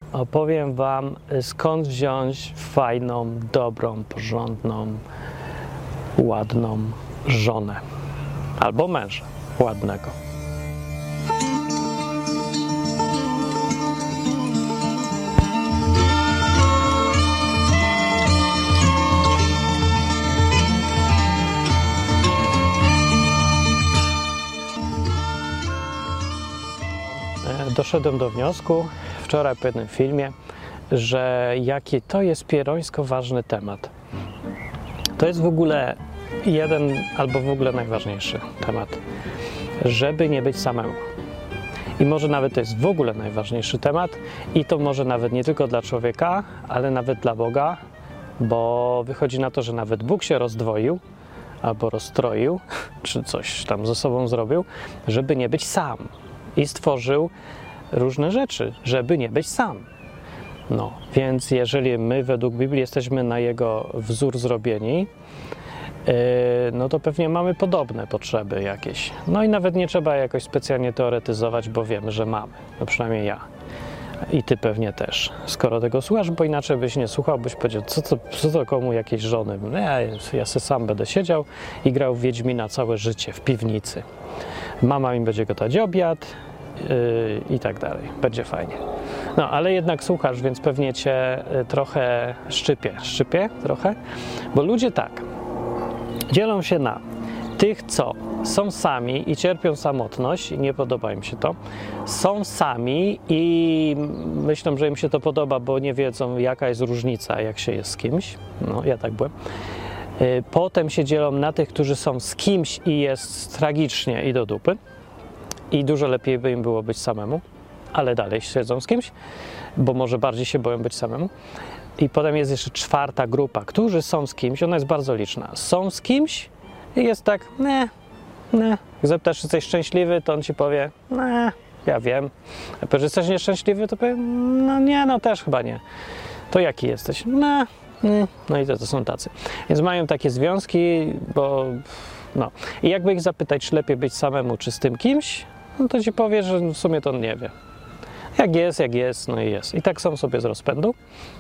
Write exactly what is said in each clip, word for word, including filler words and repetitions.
opowiem wam, skąd wziąć fajną, dobrą, porządną, ładną żonę albo męża ładnego. Doszedłem do wniosku wczoraj po jednym filmie, że jaki to jest pierońsko ważny temat. To jest w ogóle jeden albo w ogóle najważniejszy temat, żeby nie być samemu. I może nawet to jest w ogóle najważniejszy temat i to może nawet nie tylko dla człowieka, ale nawet dla Boga, bo wychodzi na to, że nawet Bóg się rozdwoił albo rozstroił, czy coś tam ze sobą zrobił, żeby nie być sam. I stworzył różne rzeczy, żeby nie być sam. No, więc jeżeli my według Biblii jesteśmy na Jego wzór zrobieni, yy, no to pewnie mamy podobne potrzeby jakieś. No i nawet nie trzeba jakoś specjalnie teoretyzować, bo wiemy, że mamy. No przynajmniej ja. I ty pewnie też. Skoro tego słuchasz, bo inaczej byś nie słuchał, byś powiedział, co to, co to komu jakieś żony? No ja, ja se sam będę siedział i grał w Wiedźmina całe życie w piwnicy. Mama mi będzie gotować obiad, Yy, i tak dalej. Będzie fajnie. No, ale jednak słuchasz, więc pewnie cię y, trochę szczypie. Szczypie trochę? Bo ludzie tak dzielą się na tych, co są sami i cierpią samotność i nie podoba im się to. Są sami i myślą, że im się to podoba, bo nie wiedzą, jaka jest różnica, jak się jest z kimś. No, ja tak byłem. Yy, potem się dzielą na tych, którzy są z kimś i jest tragicznie i do dupy. I dużo lepiej by im było być samemu, ale dalej siedzą z kimś, bo może bardziej się boją być samemu. I potem jest jeszcze czwarta grupa, którzy są z kimś, ona jest bardzo liczna. Są z kimś i jest tak, ne, ne. Jak zapytasz, czy jesteś szczęśliwy, to on ci powie, ne, ja wiem. A powiesz, że jesteś nieszczęśliwy, to powie, no nie, no też chyba nie. To jaki jesteś? Ne, ne. No i to, to są tacy. Więc mają takie związki, bo no. I jakby ich zapytać, czy lepiej być samemu, czy z tym kimś, no to ci powie, że w sumie to on nie wie. Jak jest, jak jest, no i jest. I tak są sobie z rozpędu.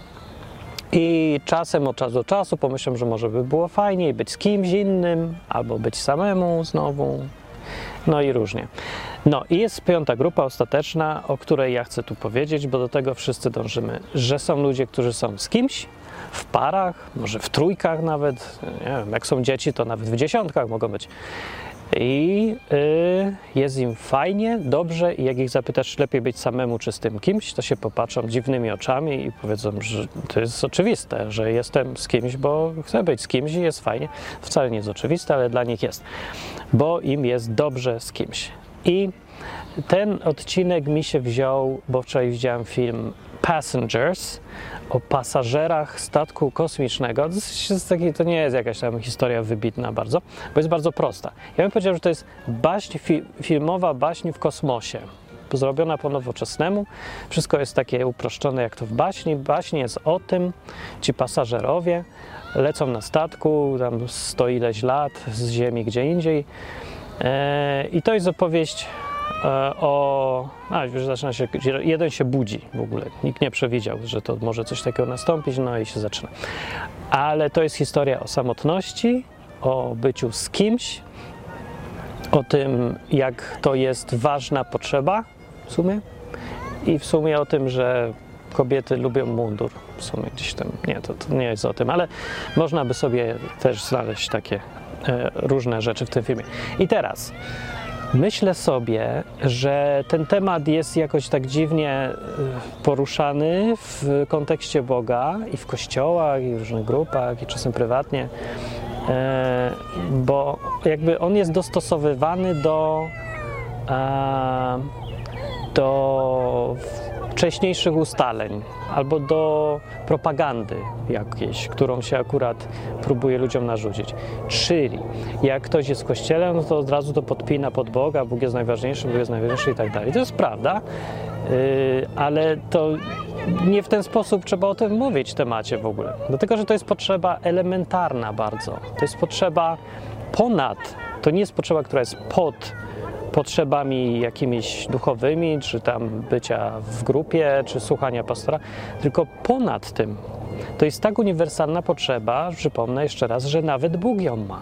I czasem od czasu do czasu pomyślą, że może by było fajniej być z kimś innym, albo być samemu znowu. No i różnie. No i jest piąta grupa ostateczna, o której ja chcę tu powiedzieć, bo do tego wszyscy dążymy, że są ludzie, którzy są z kimś, w parach, może w trójkach nawet, nie wiem, jak są dzieci, to nawet w dziesiątkach mogą być. I y, jest im fajnie, dobrze i jak ich zapytasz, czy lepiej być samemu, czy z tym kimś, to się popatrzą dziwnymi oczami i powiedzą, że to jest oczywiste, że jestem z kimś, bo chcę być z kimś i jest fajnie. Wcale nie jest oczywiste, ale dla nich jest, bo im jest dobrze z kimś. I ten odcinek mi się wziął, bo wczoraj widziałem film Passengers, o pasażerach statku kosmicznego. To, jest taki, to nie jest jakaś tam historia wybitna bardzo, bo jest bardzo prosta. Ja bym powiedział, że to jest baśń, fi, filmowa baśń w kosmosie, zrobiona po nowoczesnemu. Wszystko jest takie uproszczone jak to w baśni. Baśń jest o tym, ci pasażerowie lecą na statku, tam sto ileś lat z ziemi gdzie indziej. Eee, I to jest opowieść o... A, już zaczyna się... Jeden się budzi w ogóle. Nikt nie przewidział, że to może coś takiego nastąpić, no i się zaczyna. Ale to jest historia o samotności, o byciu z kimś, o tym, jak to jest ważna potrzeba w sumie i w sumie o tym, że kobiety lubią mundur. W sumie gdzieś tam... Nie, to, to nie jest o tym, ale można by sobie też znaleźć takie e, różne rzeczy w tym filmie. I teraz... Myślę sobie, że ten temat jest jakoś tak dziwnie poruszany w kontekście Boga i w kościołach, i w różnych grupach, i czasem prywatnie, bo jakby on jest dostosowywany do, do wcześniejszych ustaleń albo do propagandy jakiejś, którą się akurat próbuje ludziom narzucić. Czyli jak ktoś jest w kościele, no to od razu to podpina pod Boga, Bóg jest najważniejszy, Bóg jest najważniejszy i tak dalej. To jest prawda, yy, ale to nie w ten sposób trzeba o tym mówić w temacie w ogóle. Dlatego, że to jest potrzeba elementarna bardzo. To jest potrzeba ponad, to nie jest potrzeba, która jest pod potrzebami jakimiś duchowymi, czy tam bycia w grupie, czy słuchania pastora, tylko ponad tym. To jest tak uniwersalna potrzeba, przypomnę jeszcze raz, że nawet Bóg ją ma.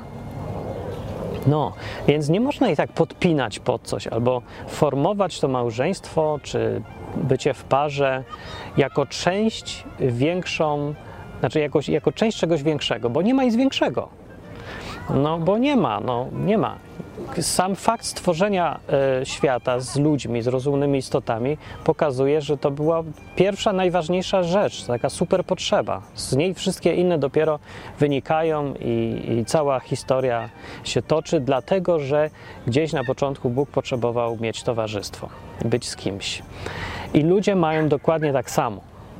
No, więc nie można jej tak podpinać pod coś, albo formować to małżeństwo, czy bycie w parze jako część większą, znaczy jako, jako część czegoś większego, bo nie ma nic większego. No, bo nie ma, no, nie ma. Sam fakt stworzenia y, świata z ludźmi, z rozumnymi istotami pokazuje, że to była pierwsza, najważniejsza rzecz, taka super potrzeba. Z niej wszystkie inne dopiero wynikają i, i cała historia się toczy, dlatego że gdzieś na początku Bóg potrzebował mieć towarzystwo, być z kimś. I ludzie mają dokładnie tak samo,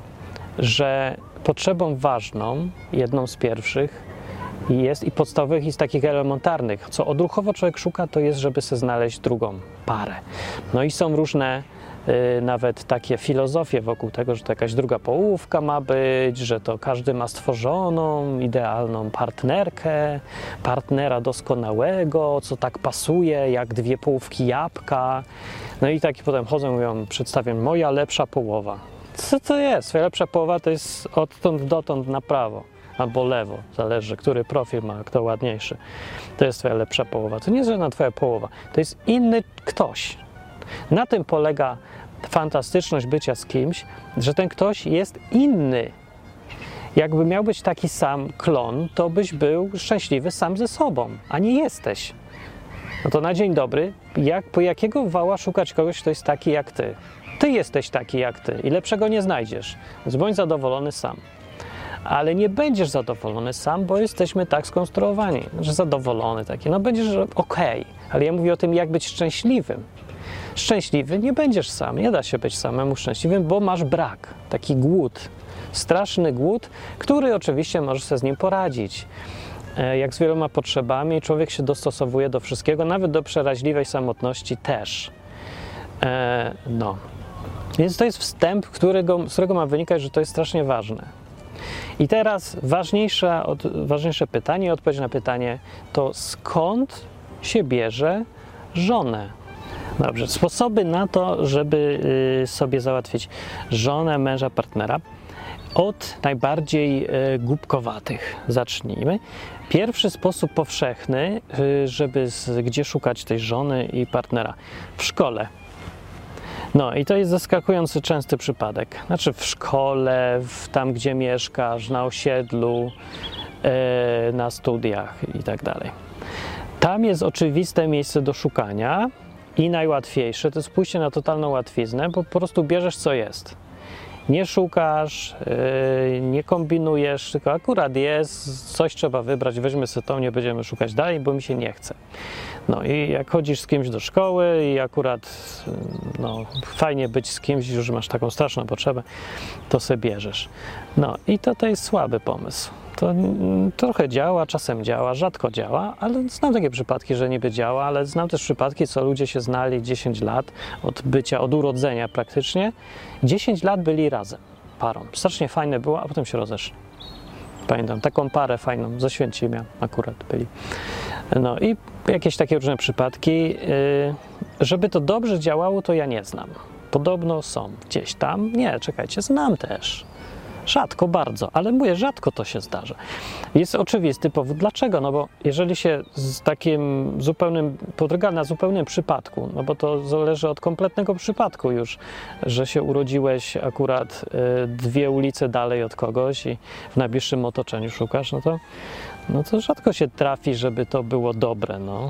że potrzebą ważną, jedną z pierwszych, I jest i podstawowych, i z takich elementarnych. Co odruchowo człowiek szuka, to jest, żeby sobie znaleźć drugą parę. No i są różne y, nawet takie filozofie wokół tego, że to jakaś druga połówka ma być, że to każdy ma stworzoną, idealną partnerkę, partnera doskonałego, co tak pasuje, jak dwie połówki jabłka. No i taki potem chodzą, mówią, przedstawiam, moja lepsza połowa. Co to jest? Twoja lepsza połowa to jest odtąd dotąd na prawo. Albo lewo, zależy, który profil ma, kto ładniejszy. To jest twoja lepsza połowa. To nie jest żadna twoja połowa, to jest inny ktoś. Na tym polega fantastyczność bycia z kimś, że ten ktoś jest inny. Jakby miał być taki sam klon, to byś był szczęśliwy sam ze sobą, a nie jesteś. No to na dzień dobry, jak, po jakiego wała szukać kogoś, kto jest taki jak ty? Ty jesteś taki jak ty i lepszego nie znajdziesz, więc bądź zadowolony sam. Ale nie będziesz zadowolony sam, bo jesteśmy tak skonstruowani, że zadowolony taki, no będziesz okej, okay. Ale ja mówię o tym, jak być szczęśliwym. Szczęśliwy nie będziesz sam, nie da się być samemu szczęśliwym, bo masz brak, taki głód, straszny głód, który oczywiście możesz sobie z nim poradzić. Jak z wieloma potrzebami, człowiek się dostosowuje do wszystkiego, nawet do przeraźliwej samotności też. E, no. Więc to jest wstęp, którego, z którego ma wynikać, że to jest strasznie ważne. I teraz ważniejsze, od, ważniejsze pytanie, odpowiedź na pytanie to skąd się bierze żonę? Dobrze, sposoby na to, żeby y, sobie załatwić żonę, męża, partnera. Od najbardziej y, głupkowatych zacznijmy. Pierwszy sposób powszechny, y, żeby z, gdzie szukać tej żony i partnera? W szkole. No i to jest zaskakujący częsty przypadek. Znaczy w szkole, w, tam gdzie mieszkasz, na osiedlu, yy, na studiach i tak dalej. Tam jest oczywiste miejsce do szukania i najłatwiejsze to jest pójście na totalną łatwiznę, bo po prostu bierzesz co jest. Nie szukasz, yy, nie kombinujesz, tylko akurat jest, coś trzeba wybrać, weźmy sobie to, nie będziemy szukać dalej, bo mi się nie chce. No i jak chodzisz z kimś do szkoły i akurat no, fajnie być z kimś, już masz taką straszną potrzebę, to sobie bierzesz. No i to, to jest słaby pomysł. To mm, trochę działa, czasem działa, rzadko działa, ale znam takie przypadki, że niby działa, ale znam też przypadki, co ludzie się znali dziesięć lat od bycia, od urodzenia praktycznie. dziesięć lat byli razem, parą. Strasznie fajne było, a potem się rozeszli. Pamiętam, taką parę fajną, ze Święcimia akurat byli. No i jakieś takie różne przypadki. Yy, żeby to dobrze działało, to ja nie znam. Podobno są gdzieś tam. Nie, czekajcie, znam też. Rzadko bardzo, ale mówię, rzadko to się zdarza. Jest oczywisty powód. Dlaczego? No bo jeżeli się z takim zupełnym, podryga na zupełnym przypadku, no bo to zależy od kompletnego przypadku już, że się urodziłeś akurat y, dwie ulice dalej od kogoś i w najbliższym otoczeniu szukasz, no to, no to rzadko się trafi, żeby to było dobre, no.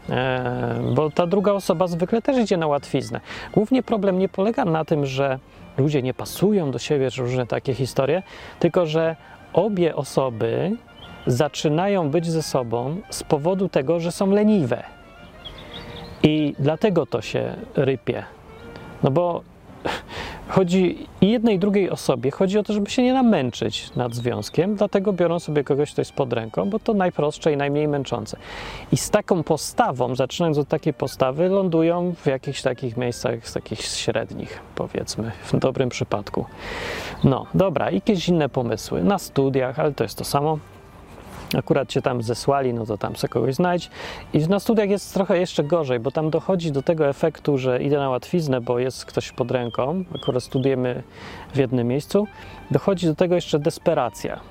E, bo ta druga osoba zwykle też idzie na łatwiznę. Głównie problem nie polega na tym, że ludzie nie pasują do siebie, czy różne takie historie, tylko że obie osoby zaczynają być ze sobą z powodu tego, że są leniwe. I dlatego to się rypie. No bo chodzi i jednej i drugiej osobie chodzi o to, żeby się nie namęczyć nad związkiem, dlatego biorą sobie kogoś, kto jest pod ręką, bo to najprostsze i najmniej męczące. I z taką postawą, zaczynając od takiej postawy, lądują w jakichś takich miejscach, z takich średnich, powiedzmy, w dobrym przypadku. No, dobra, jakieś inne pomysły na studiach, ale to jest to samo. akurat cię tam zesłali, no to tam sobie kogoś znajdź. I na studiach jest trochę jeszcze gorzej, bo tam dochodzi do tego efektu, że idę na łatwiznę, bo jest ktoś pod ręką, akurat studujemy w jednym miejscu, dochodzi do tego jeszcze desperacja.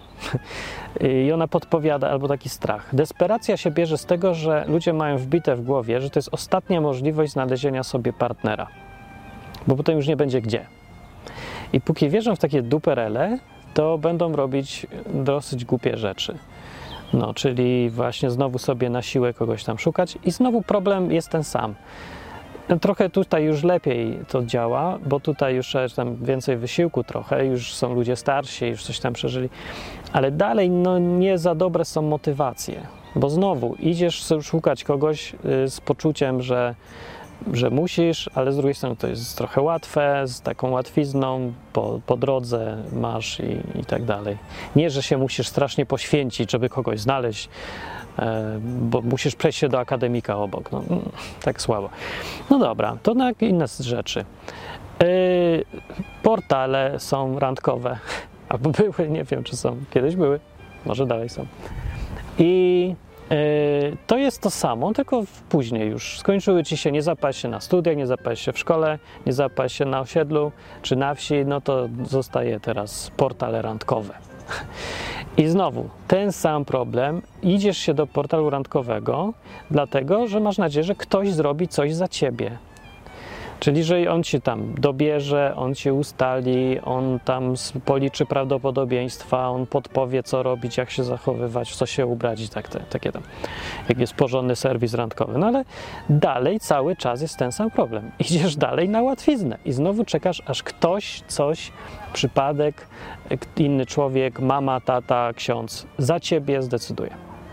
I ona podpowiada, albo taki strach. Desperacja się bierze z tego, że ludzie mają wbite w głowie, że to jest ostatnia możliwość znalezienia sobie partnera, bo potem już nie będzie gdzie. I póki wierzą w takie duperele, to będą robić dosyć głupie rzeczy. No, czyli właśnie znowu sobie na siłę kogoś tam szukać i znowu problem jest ten sam. Trochę tutaj już lepiej to działa, bo tutaj już trzeba tam więcej wysiłku trochę, już są ludzie starsi, już coś tam przeżyli, ale dalej no nie za dobre są motywacje, bo znowu idziesz szukać kogoś z poczuciem, że że musisz, ale z drugiej strony to jest trochę łatwe, z taką łatwizną, po, po drodze masz i, i tak dalej. Nie, że się musisz strasznie poświęcić, żeby kogoś znaleźć, e, bo musisz przejść się do akademika obok. No, tak słabo. No dobra, to na inne rzeczy. E, portale są randkowe, albo były, nie wiem czy są, kiedyś były, może dalej są. I to jest to samo, tylko później już skończyły ci się, nie zapaść się na studiach, nie zapaść się w szkole, nie zapaść się na osiedlu czy na wsi, no to zostaje teraz portale randkowe. I znowu ten sam problem, idziesz się do portalu randkowego, dlatego że masz nadzieję, że ktoś zrobi coś za ciebie. Czyli, że on ci tam dobierze, on ci ustali, on tam policzy prawdopodobieństwa, on podpowie, co robić, jak się zachowywać, w co się ubrać i tak, te, takie tam, jak jest porządny serwis randkowy. No ale dalej cały czas jest ten sam problem. Idziesz dalej na łatwiznę i znowu czekasz, aż ktoś, coś, przypadek, inny człowiek, mama, tata, ksiądz za ciebie zdecyduje.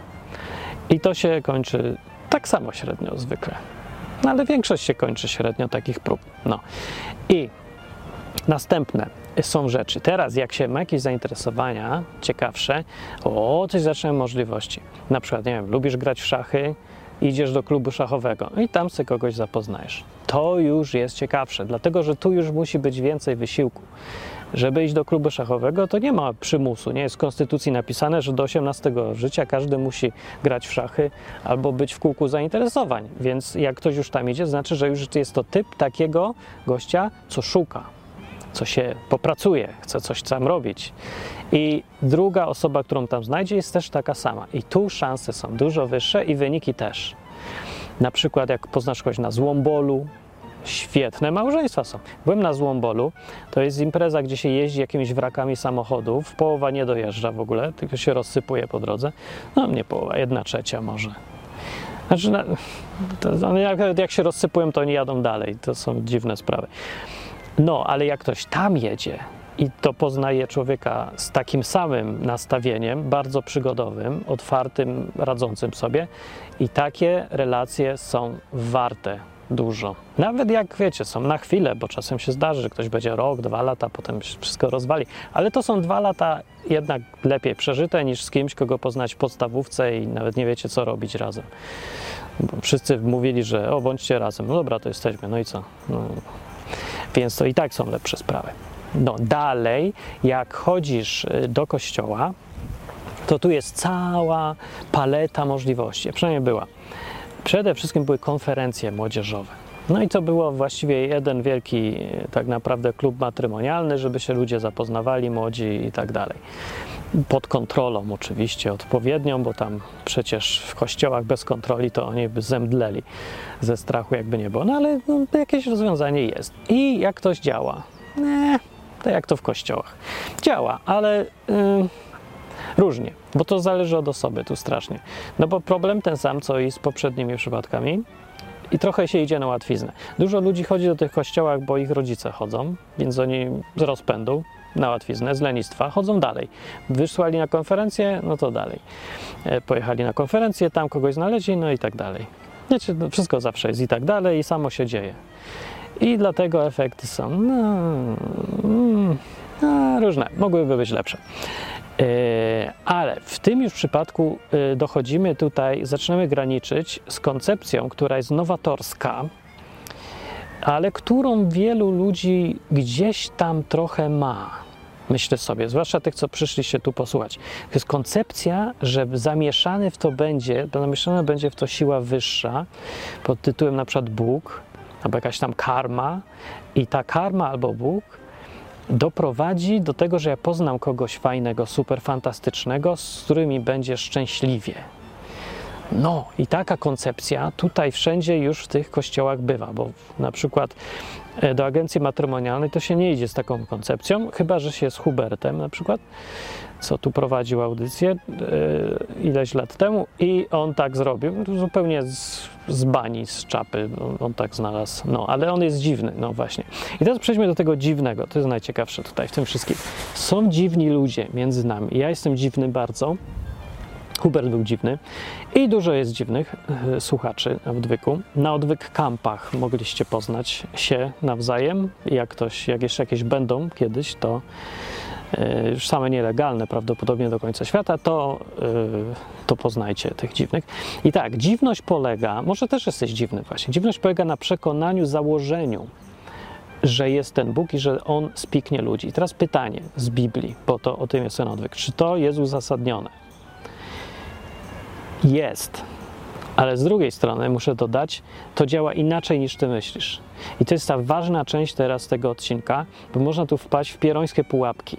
I to się kończy tak samo średnio zwykle. No ale większość się kończy średnio takich prób. No. I następne są rzeczy. Teraz jak się ma jakieś zainteresowania ciekawsze, o, coś zaczynają możliwości. Na przykład, nie wiem, lubisz grać w szachy, idziesz do klubu szachowego i tam sobie kogoś zapoznajesz. To już jest ciekawsze, dlatego że tu już musi być więcej wysiłku. Żeby iść do klubu szachowego, to nie ma przymusu, nie jest w konstytucji napisane, że do osiemnastego życia każdy musi grać w szachy albo być w kółku zainteresowań, więc jak ktoś już tam idzie, znaczy, że już jest to typ takiego gościa, co szuka, co się popracuje, chce coś tam robić. I druga osoba, którą tam znajdzie, jest też taka sama. I tu szanse są dużo wyższe i wyniki też. Na przykład jak poznasz kogoś na Złombolu, świetne małżeństwa są. Byłem na Złombolu, to jest impreza, gdzie się jeździ jakimiś wrakami samochodów, połowa nie dojeżdża w ogóle, tylko się rozsypuje po drodze. No nie połowa, jedna trzecia może. Znaczy, to, jak, jak się rozsypują, to oni jadą dalej, to są dziwne sprawy. No, ale jak ktoś tam jedzie i to poznaje człowieka z takim samym nastawieniem, bardzo przygodowym, otwartym, radzącym sobie i takie relacje są warte dużo. Nawet jak wiecie, są na chwilę, bo czasem się zdarzy, że ktoś będzie rok, dwa lata, potem się wszystko rozwali, ale to są dwa lata jednak lepiej przeżyte niż z kimś, kogo poznać w podstawówce i nawet nie wiecie, co robić razem. Bo wszyscy mówili, że o, bądźcie razem, no dobra, to jesteśmy, no i co? No. Więc to i tak są lepsze sprawy. No dalej, jak chodzisz do kościoła, to tu jest cała paleta możliwości, przynajmniej była. Przede wszystkim były konferencje młodzieżowe. No i to było właściwie jeden wielki tak naprawdę klub matrymonialny, żeby się ludzie zapoznawali, młodzi i tak dalej. Pod kontrolą oczywiście odpowiednią, bo tam przecież w kościołach bez kontroli to oni by zemdleli ze strachu, jakby nie było. No ale no, jakieś rozwiązanie jest. I jak ktoś działa? Nie, to jak to w kościołach. Działa, ale... Yy, różnie, bo to zależy od osoby tu strasznie. No bo problem ten sam, co i z poprzednimi przypadkami i trochę się idzie na łatwiznę. Dużo ludzi chodzi do tych kościołach, bo ich rodzice chodzą, więc oni z rozpędu na łatwiznę, z lenistwa chodzą dalej. Wysłali na konferencję, no to dalej. Pojechali na konferencję, tam kogoś znaleźli, no i tak dalej. Wiecie, to wszystko zawsze jest i tak dalej i samo się dzieje. I dlatego efekty są no, no, różne, mogłyby być lepsze. Ale w tym już przypadku dochodzimy tutaj, zaczynamy graniczyć z koncepcją, która jest nowatorska, ale którą wielu ludzi gdzieś tam trochę ma. myślę sobie, zwłaszcza tych, co przyszliście tu posłuchać. To jest koncepcja, że zamieszany w to będzie, zamieszana będzie w to siła wyższa, pod tytułem na przykład Bóg, albo jakaś tam karma, i ta karma albo Bóg doprowadzi do tego, że ja poznam kogoś fajnego, super fantastycznego, z którymi będzie szczęśliwie. No i taka koncepcja tutaj wszędzie już w tych kościołach bywa, bo na przykład do agencji matrymonialnej to się nie idzie z taką koncepcją, chyba że się z Hubertem na przykład, co tu prowadził audycję yy, ileś lat temu i on tak zrobił, zupełnie z, z bani, z czapy, on, on tak znalazł, no ale on jest dziwny, no właśnie. I teraz przejdźmy do tego dziwnego, to jest najciekawsze tutaj w tym wszystkim. Są dziwni ludzie między nami, ja jestem dziwny bardzo, Hubert był dziwny i dużo jest dziwnych y, słuchaczy na odwyku. Na odwyk kampach mogliście poznać się nawzajem. Jak ktoś, jak jeszcze jakieś będą kiedyś, to y, już same nielegalne prawdopodobnie do końca świata, to, y, to poznajcie tych dziwnych. I tak, dziwność polega, może też jesteś dziwny właśnie, dziwność polega na przekonaniu, założeniu, że jest ten Bóg i że On spiknie ludzi. I teraz pytanie z Biblii, bo to o tym jest ten odwyk. Czy to jest uzasadnione? Jest, ale z drugiej strony muszę dodać, to działa inaczej niż ty myślisz. I to jest ta ważna część teraz tego odcinka, bo można tu wpaść w pierońskie pułapki.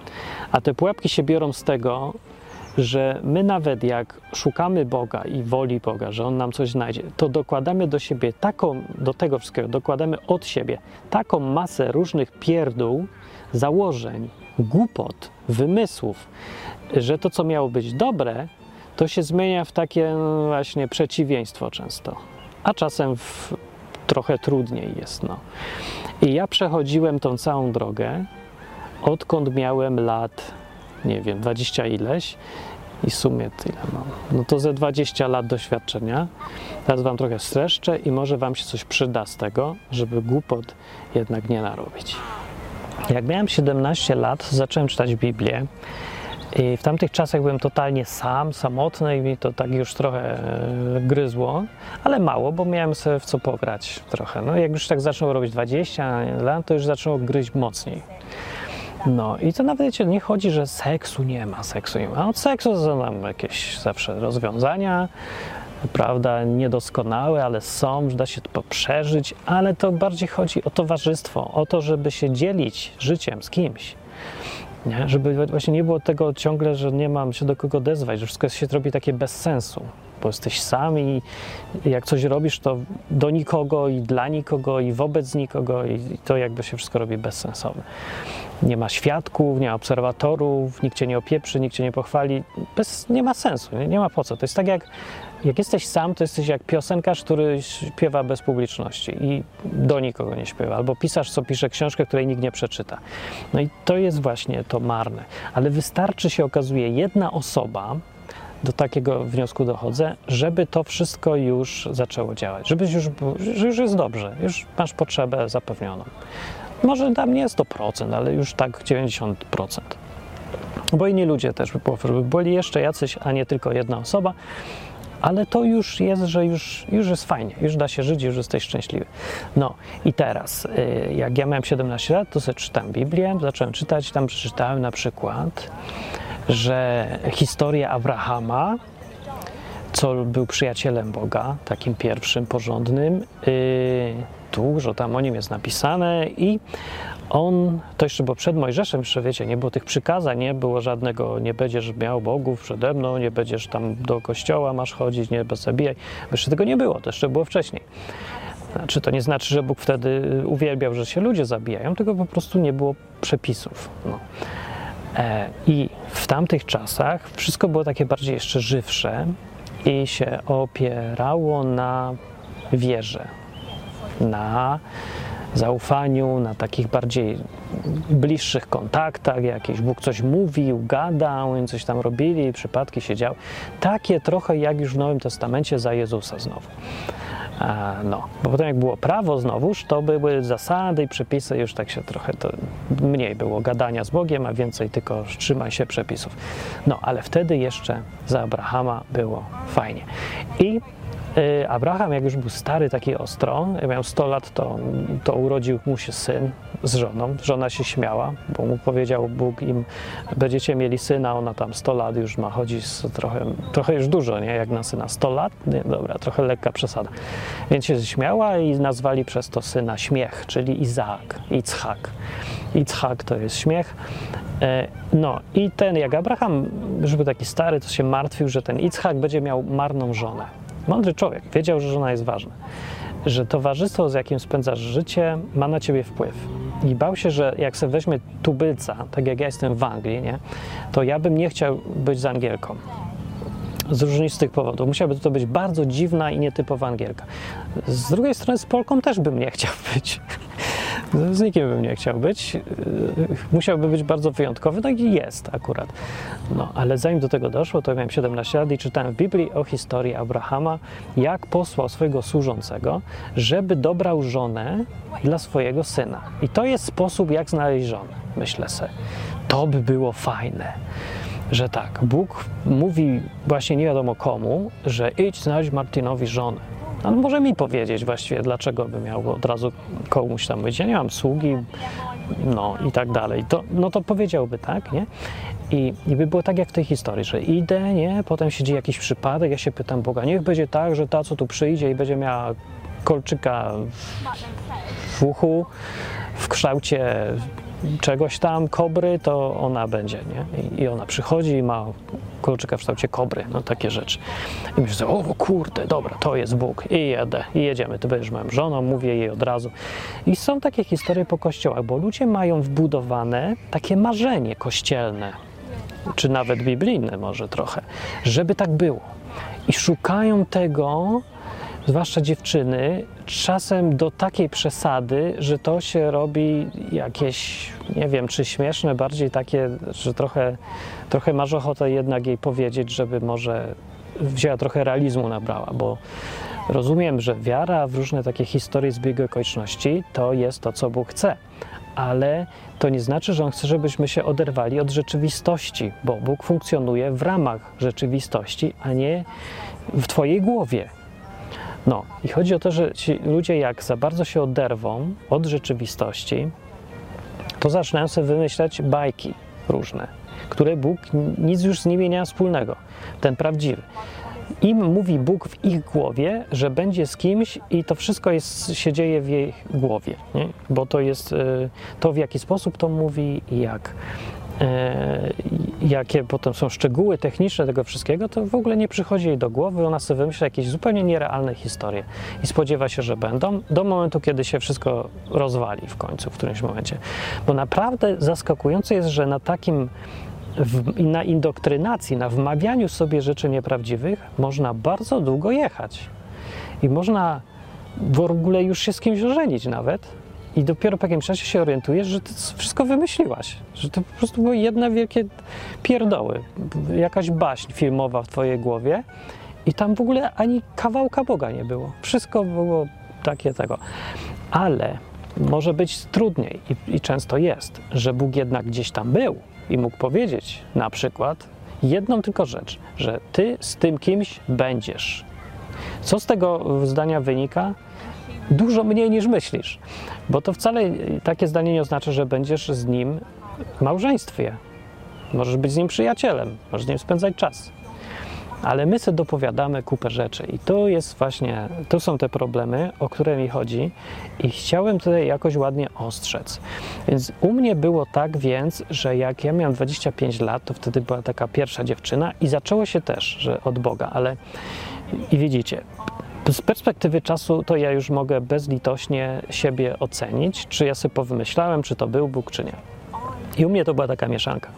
A te pułapki się biorą z tego, że my nawet jak szukamy Boga i woli Boga, że On nam coś znajdzie, to dokładamy do siebie taką, do tego wszystkiego, dokładamy od siebie taką masę różnych pierdół, założeń, głupot, wymysłów, że to, co miało być dobre, to się zmienia w takie właśnie przeciwieństwo często, a czasem w trochę trudniej jest. No. I ja przechodziłem tą całą drogę, odkąd miałem lat, nie wiem, dwadzieścia ileś i w sumie tyle mam. No to ze dwadzieścia lat doświadczenia. Teraz wam trochę streszczę i może wam się coś przyda z tego, żeby głupot jednak nie narobić. Jak miałem siedemnaście lat, zacząłem czytać Biblię. I w tamtych czasach byłem totalnie sam, samotny i mi to tak już trochę gryzło, ale mało, bo miałem sobie w co pograć trochę. No jak już tak zaczęło robić dwadzieścia lat, to już zaczęło gryźć mocniej. No i to nawet wiecie, nie chodzi, że seksu nie ma, seksu nie ma. Od seksu są nam jakieś zawsze rozwiązania, prawda, niedoskonałe, ale są, że da się to przeżyć, ale to bardziej chodzi o towarzystwo, o to, żeby się dzielić życiem z kimś. Nie? Żeby właśnie nie było tego ciągle, że nie mam się do kogo odezwać, że wszystko się robi takie bez sensu, bo jesteś sam i jak coś robisz, to do nikogo i dla nikogo i wobec nikogo i to jakby się wszystko robi bezsensowne. Nie ma świadków, nie ma obserwatorów, nikt cię nie opieprzy, nikt cię nie pochwali, bez, nie ma sensu, nie, nie ma po co. To jest tak jak, jak jesteś sam, to jesteś jak piosenkarz, który śpiewa bez publiczności i do nikogo nie śpiewa, albo pisarz, co pisze książkę, której nikt nie przeczyta. No i to jest właśnie to marne. Ale wystarczy, się okazuje, jedna osoba, do takiego wniosku dochodzę, żeby to wszystko już zaczęło działać, żebyś już, że już jest dobrze, już masz potrzebę zapewnioną. Może tam nie sto procent, ale już tak dziewięćdziesiąt procent. Bo inni ludzie też by byli jeszcze jacyś, a nie tylko jedna osoba, ale to już jest, że już, już jest fajnie, już da się żyć, już jesteś szczęśliwy. No i teraz, jak ja miałem siedemnaście lat, to sobie czytałem Biblię, zacząłem czytać, tam przeczytałem na przykład, że historia Abrahama, co był przyjacielem Boga, takim pierwszym, porządnym, yy, dużo tam o nim jest napisane i on, to jeszcze było przed Mojżeszem, jeszcze wiecie, nie było tych przykazań, nie było żadnego, nie będziesz miał bogów przede mną, nie będziesz tam do kościoła masz chodzić, nie zabijaj, jeszcze tego nie było, to jeszcze było wcześniej. Znaczy, to nie znaczy, że Bóg wtedy uwielbiał, że się ludzie zabijają, tylko po prostu nie było przepisów. No. E, I w tamtych czasach wszystko było takie bardziej jeszcze żywsze i się opierało na wierze, na zaufaniu, na takich bardziej bliższych kontaktach, jakiś Bóg coś mówił, gadał, oni coś tam robili, przypadki się działy. Takie trochę jak już w Nowym Testamencie za Jezusa znowu. A, no, bo potem jak było prawo znowuż, to były zasady i przepisy, już tak się trochę to mniej było gadania z Bogiem, a więcej tylko trzymaj się przepisów. No, ale wtedy jeszcze za Abrahama było fajnie. I Abraham, jak już był stary, taki ostro, jak miał sto lat, to, to urodził mu się syn, z żoną. Żona się śmiała, bo mu powiedział Bóg im, będziecie mieli syna, ona tam sto lat już ma, chodzi z trochę, trochę już dużo, nie, jak na syna. sto lat? Nie, dobra, trochę lekka przesada. Więc się śmiała i nazwali przez to syna Śmiech, czyli Izaak, Itzhak. Itzhak to jest śmiech. No i ten, jak Abraham, już był taki stary, to się martwił, że ten Itzhak będzie miał marną żonę. Mądry człowiek, wiedział, że żona jest ważna. Że towarzystwo, z jakim spędzasz życie, ma na ciebie wpływ. I bał się, że jak sobie weźmie tubylca, tak jak ja jestem w Anglii, nie, to ja bym nie chciał być z Angielką. Z różnistych powodów. Musiałaby to być bardzo dziwna i nietypowa Angielka. Z drugiej strony z Polką też bym nie chciał być. Z nikim bym nie chciał być. Musiałby być bardzo wyjątkowy, no i jest akurat. No, ale zanim do tego doszło, to miałem siedemnaście lat i czytałem w Biblii o historii Abrahama, jak posłał swojego służącego, żeby dobrał żonę dla swojego syna. I to jest sposób, jak znaleźć żonę, myślę sobie. To by było fajne, że tak, Bóg mówi właśnie nie wiadomo komu, że idź znaleźć Martinowi żonę. On może mi powiedzieć właściwie, dlaczego by miał od razu komuś tam być. Ja nie mam sługi, no i tak dalej. To, no to powiedziałby tak, nie? I, I by było tak jak w tej historii, że idę, nie? Potem się dzieje jakiś przypadek, ja się pytam Boga, niech będzie tak, że ta, co tu przyjdzie i będzie miała kolczyka w uchu, w kształcie czegoś tam, kobry, to ona będzie, nie? I, i ona przychodzi i ma kolczyka w kształcie kobry, no takie rzeczy. I myślę, o kurde, dobra, to jest Bóg. I jedę, i jedziemy, ty będziesz moją żoną, mówię jej od razu. I są takie historie po kościołach, bo ludzie mają wbudowane takie marzenie kościelne, czy nawet biblijne może trochę, żeby tak było. I szukają tego, zwłaszcza dziewczyny, czasem do takiej przesady, że to się robi jakieś, nie wiem, czy śmieszne, bardziej takie, że trochę, trochę masz ochotę jednak jej powiedzieć, żeby może wzięła trochę realizmu nabrała, bo rozumiem, że wiara w różne takie historie zbiegu okoliczności to jest to, co Bóg chce, ale to nie znaczy, że On chce, żebyśmy się oderwali od rzeczywistości, bo Bóg funkcjonuje w ramach rzeczywistości, a nie w twojej głowie. No i chodzi o to, że ci ludzie jak za bardzo się oderwą od rzeczywistości, to zaczynają sobie wymyślać bajki różne, które Bóg nic już z nimi nie ma wspólnego, ten prawdziwy. Im mówi Bóg w ich głowie, że będzie z kimś i to wszystko jest, się dzieje w jej głowie, nie? Bo to jest to, w jaki sposób to mówi i jak. E, jakie potem są szczegóły techniczne tego wszystkiego, to w ogóle nie przychodzi jej do głowy, ona sobie wymyśla jakieś zupełnie nierealne historie i spodziewa się, że będą, do momentu, kiedy się wszystko rozwali w końcu, w którymś momencie. Bo naprawdę zaskakujące jest, że na takim, w, na indoktrynacji, na wmawianiu sobie rzeczy nieprawdziwych można bardzo długo jechać i można w ogóle już się z kimś ożenić nawet. I dopiero po jakimś czasie się orientujesz, że ty wszystko wymyśliłaś, że to po prostu było jedna wielkie pierdoły, jakaś baśń filmowa w twojej głowie i tam w ogóle ani kawałka Boga nie było. Wszystko było takie tego. Ale może być trudniej i, i często jest, że Bóg jednak gdzieś tam był i mógł powiedzieć na przykład jedną tylko rzecz, że ty z tym kimś będziesz. Co z tego zdania wynika? Dużo mniej niż myślisz, bo to wcale takie zdanie nie oznacza, że będziesz z nim w małżeństwie. Możesz być z nim przyjacielem, możesz z nim spędzać czas. Ale my sobie dopowiadamy kupę rzeczy i to jest właśnie, to są te problemy, o które mi chodzi i chciałem tutaj jakoś ładnie ostrzec. Więc u mnie było tak więc, że jak ja miałem dwadzieścia pięć lat, to wtedy była taka pierwsza dziewczyna i zaczęło się też, że od Boga, ale i widzicie, z perspektywy czasu to ja już mogę bezlitośnie siebie ocenić, czy ja sobie powymyślałem, czy to był Bóg, czy nie. I u mnie to była taka mieszanka.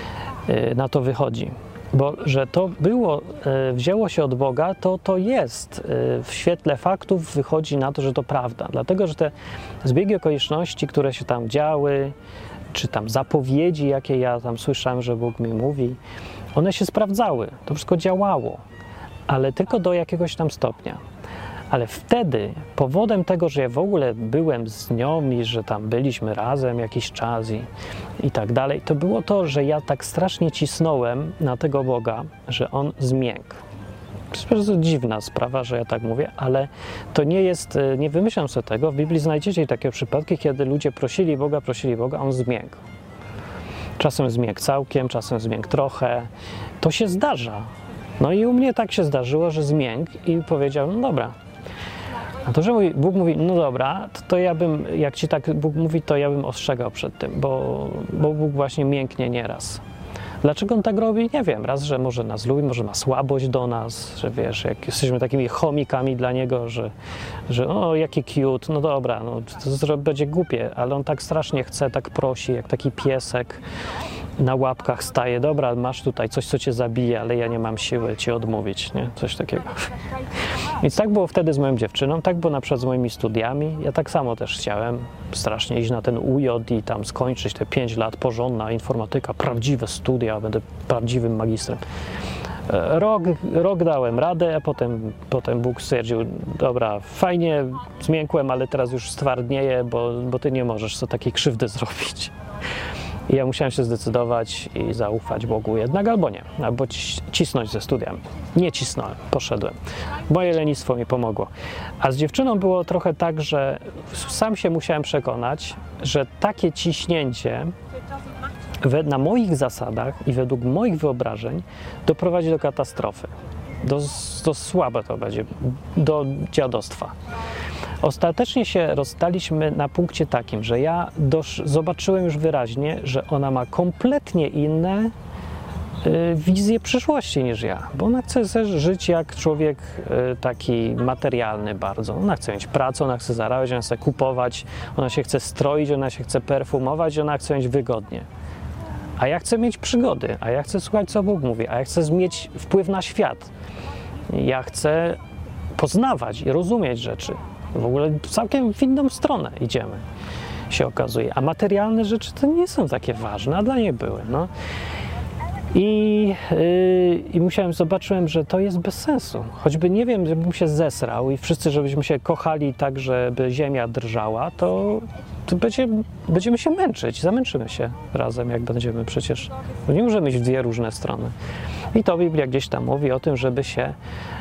Na to wychodzi. Bo że to było, wzięło się od Boga, to to jest. W świetle faktów wychodzi na to, że to prawda. Dlatego, że te zbiegi okoliczności, które się tam działy, czy tam zapowiedzi, jakie ja tam słyszałem, że Bóg mi mówi, one się sprawdzały. To wszystko działało. Ale tylko do jakiegoś tam stopnia. Ale wtedy powodem tego, że ja w ogóle byłem z nią i że tam byliśmy razem jakiś czas i, i tak dalej, to było to, że ja tak strasznie cisnąłem na tego Boga, że On zmiękł. To jest bardzo dziwna sprawa, że ja tak mówię, ale to nie jest, nie wymyślam sobie tego. W Biblii znajdziecie takie przypadki, kiedy ludzie prosili Boga, prosili Boga, a On zmiękł. Czasem zmiękł całkiem, czasem zmiękł trochę. To się zdarza. No i u mnie tak się zdarzyło, że zmiękł i powiedział, no dobra. A to, że Bóg mówi, no dobra, to, to ja bym, jak ci tak Bóg mówi, to ja bym ostrzegał przed tym, bo, bo Bóg właśnie mięknie nieraz. Dlaczego On tak robi? Nie wiem. Raz, że może nas lubi, może ma słabość do nas, że wiesz, jak jesteśmy takimi chomikami dla Niego, że, że o, jaki cute, no dobra, no, to, to będzie głupie, ale On tak strasznie chce, tak prosi, jak taki piesek na łapkach staje, dobra, masz tutaj coś, co cię zabije, ale ja nie mam siły ci odmówić, nie? Coś takiego. Więc tak było wtedy z moją dziewczyną, tak było na przykład z moimi studiami. Ja tak samo też chciałem strasznie iść na ten U J i tam skończyć te pięć lat, porządna informatyka, prawdziwe studia, będę prawdziwym magistrem. Rok, rok dałem radę, a potem, potem Bóg stwierdził, dobra, fajnie, zmiękłem, ale teraz już stwardnieję, bo, bo ty nie możesz sobie takiej krzywdy zrobić. I ja musiałem się zdecydować i zaufać Bogu jednak albo nie, albo cisnąć ze studiami. Nie cisnąłem, poszedłem. Moje lenistwo mi pomogło. A z dziewczyną było trochę tak, że sam się musiałem przekonać, że takie ciśnięcie na moich zasadach i według moich wyobrażeń doprowadzi do katastrofy. Do, do słabe to będzie, do dziadostwa. Ostatecznie się rozstaliśmy na punkcie takim, że ja dosz, zobaczyłem już wyraźnie, że ona ma kompletnie inne y, wizje przyszłości niż ja, bo ona chce żyć jak człowiek y, taki materialny bardzo. Ona chce mieć pracę, ona chce zarabiać, ona chce kupować, ona się chce stroić, ona się chce perfumować, ona chce mieć wygodnie. A ja chcę mieć przygody, a ja chcę słuchać, co Bóg mówi, a ja chcę mieć wpływ na świat. Ja chcę poznawać i rozumieć rzeczy. W ogóle całkiem w inną stronę idziemy, się okazuje. A materialne rzeczy to nie są takie ważne, a dla niej były. No. I, yy, I musiałem, zobaczyłem, że to jest bez sensu. Choćby nie wiem, żebym się zesrał i wszyscy, żebyśmy się kochali tak, żeby ziemia drżała, to, to będzie, będziemy się męczyć, zamęczymy się razem, jak będziemy przecież. Bo nie możemy iść w dwie różne strony. I to Biblia gdzieś tam mówi o tym, żeby się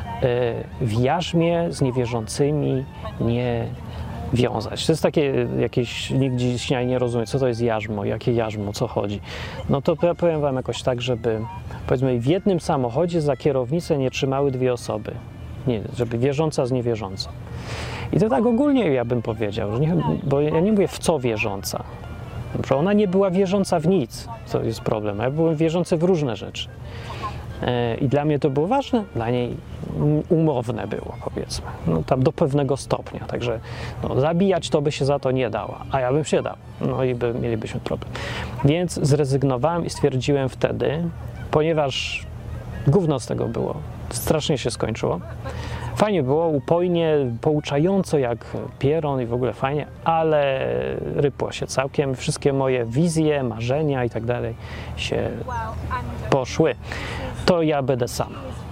w jarzmie z niewierzącymi nie wiązać. To jest takie jakieś, nikt dzisiaj nie rozumie, co to jest jarzmo, jakie jarzmo, co chodzi. No to ja powiem wam jakoś tak, żeby powiedzmy w jednym samochodzie za kierownicę nie trzymały dwie osoby. Nie, żeby wierząca z niewierzącą. I to tak ogólnie ja bym powiedział, że nie, bo ja nie mówię w co wierząca. Że ona nie była wierząca w nic, to jest problem. Ja byłem wierzący w różne rzeczy. I dla mnie to było ważne, dla niej umowne było, powiedzmy, no tam do pewnego stopnia, także no, zabijać to by się za to nie dała, a ja bym się dał, no i by, mielibyśmy problem. Więc zrezygnowałem i stwierdziłem wtedy, ponieważ gówno z tego było, strasznie się skończyło, fajnie było, upojnie, pouczająco jak pieron i w ogóle fajnie, ale rypło się całkiem, wszystkie moje wizje, marzenia i tak dalej się poszły. To ja będę sam.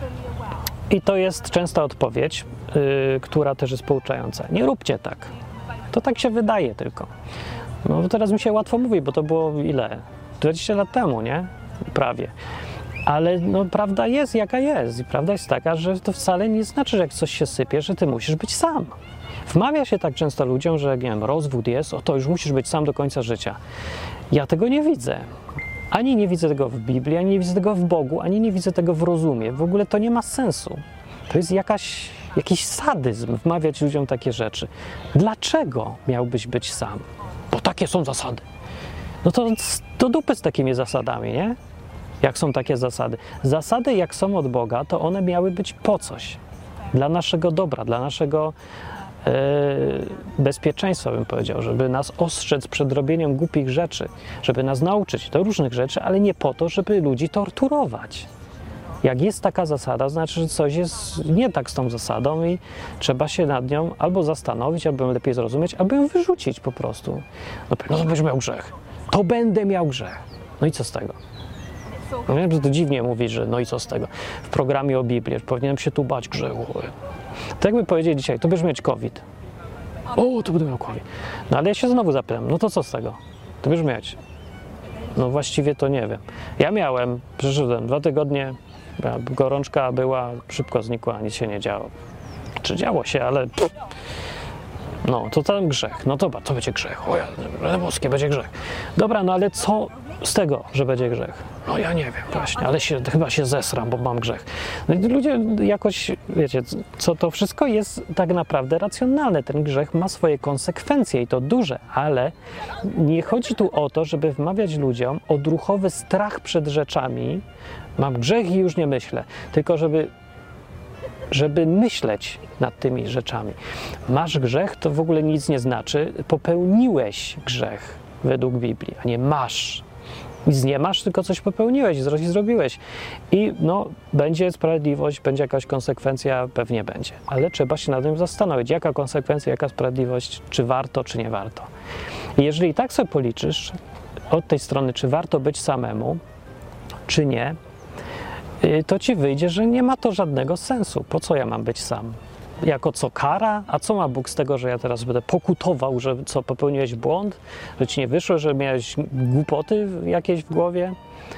I to jest częsta odpowiedź, yy, która też jest pouczająca. Nie róbcie tak. To tak się wydaje tylko. No teraz mi się łatwo mówi, bo to było ile? dwadzieścia lat temu, nie? Prawie. Ale no, prawda jest jaka jest. I prawda jest taka, że to wcale nie znaczy, że jak coś się sypie, że ty musisz być sam. Wmawia się tak często ludziom, że jak nie wiem, rozwód jest, o to już musisz być sam do końca życia. Ja tego nie widzę. Ani nie widzę tego w Biblii, ani nie widzę tego w Bogu, ani nie widzę tego w rozumie. W ogóle to nie ma sensu. To jest jakaś, jakiś sadyzm wmawiać ludziom takie rzeczy. Dlaczego miałbyś być sam? Bo takie są zasady. No to do dupy z takimi zasadami, nie? Jak są takie zasady. Zasady, jak są od Boga, to one miały być po coś. Dla naszego dobra, dla naszego e, bezpieczeństwa, bym powiedział, żeby nas ostrzec przed robieniem głupich rzeczy, żeby nas nauczyć do różnych rzeczy, ale nie po to, żeby ludzi torturować. Jak jest taka zasada, znaczy, że coś jest nie tak z tą zasadą i trzeba się nad nią albo zastanowić, albo ją lepiej zrozumieć, albo ją wyrzucić po prostu. No, no to będziesz miał grzech. To będę miał grzech. No i co z tego? No wiem, że to dziwnie mówić, że no i co z tego? W programie o Biblii powinienem się tu bać grzechu. Tak jakby powiedzieli dzisiaj, to będziesz mieć COVID. O, to będę miał COVID. No ale ja się znowu zapytam, no to co z tego? To będziesz mieć. No właściwie to nie wiem. Ja miałem, przeszedłem dwa tygodnie, Gorączka była, szybko znikła, nic się nie działo. Czy działo się, ale pff, no, to ten grzech. No dobra, to będzie grzech. O ja, boskie, będzie grzech. Dobra, no ale co z tego, że będzie grzech? No ja nie wiem właśnie, ale się, chyba się zesram, bo mam grzech. No i ludzie jakoś, wiecie, co to wszystko jest tak naprawdę racjonalne. Ten grzech ma swoje konsekwencje i to duże, ale nie chodzi tu o to, żeby wmawiać ludziom odruchowy strach przed rzeczami. Mam grzech i już nie myślę, tylko żeby żeby myśleć nad tymi rzeczami. Masz grzech, to w ogóle nic nie znaczy. Popełniłeś grzech według Biblii, a nie masz. Nic nie masz, tylko coś popełniłeś, coś zrobiłeś. I no, będzie sprawiedliwość, będzie jakaś konsekwencja, pewnie będzie. Ale trzeba się nad tym zastanowić, jaka konsekwencja, jaka sprawiedliwość, czy warto, czy nie warto. I jeżeli tak sobie policzysz od tej strony, czy warto być samemu, czy nie, to ci wyjdzie, że nie ma to żadnego sensu. Po co ja mam być sam? Jako co kara? A co ma Bóg z tego, że ja teraz będę pokutował, że co, popełniłeś błąd? Że ci nie wyszło, że miałeś głupoty jakieś w głowie?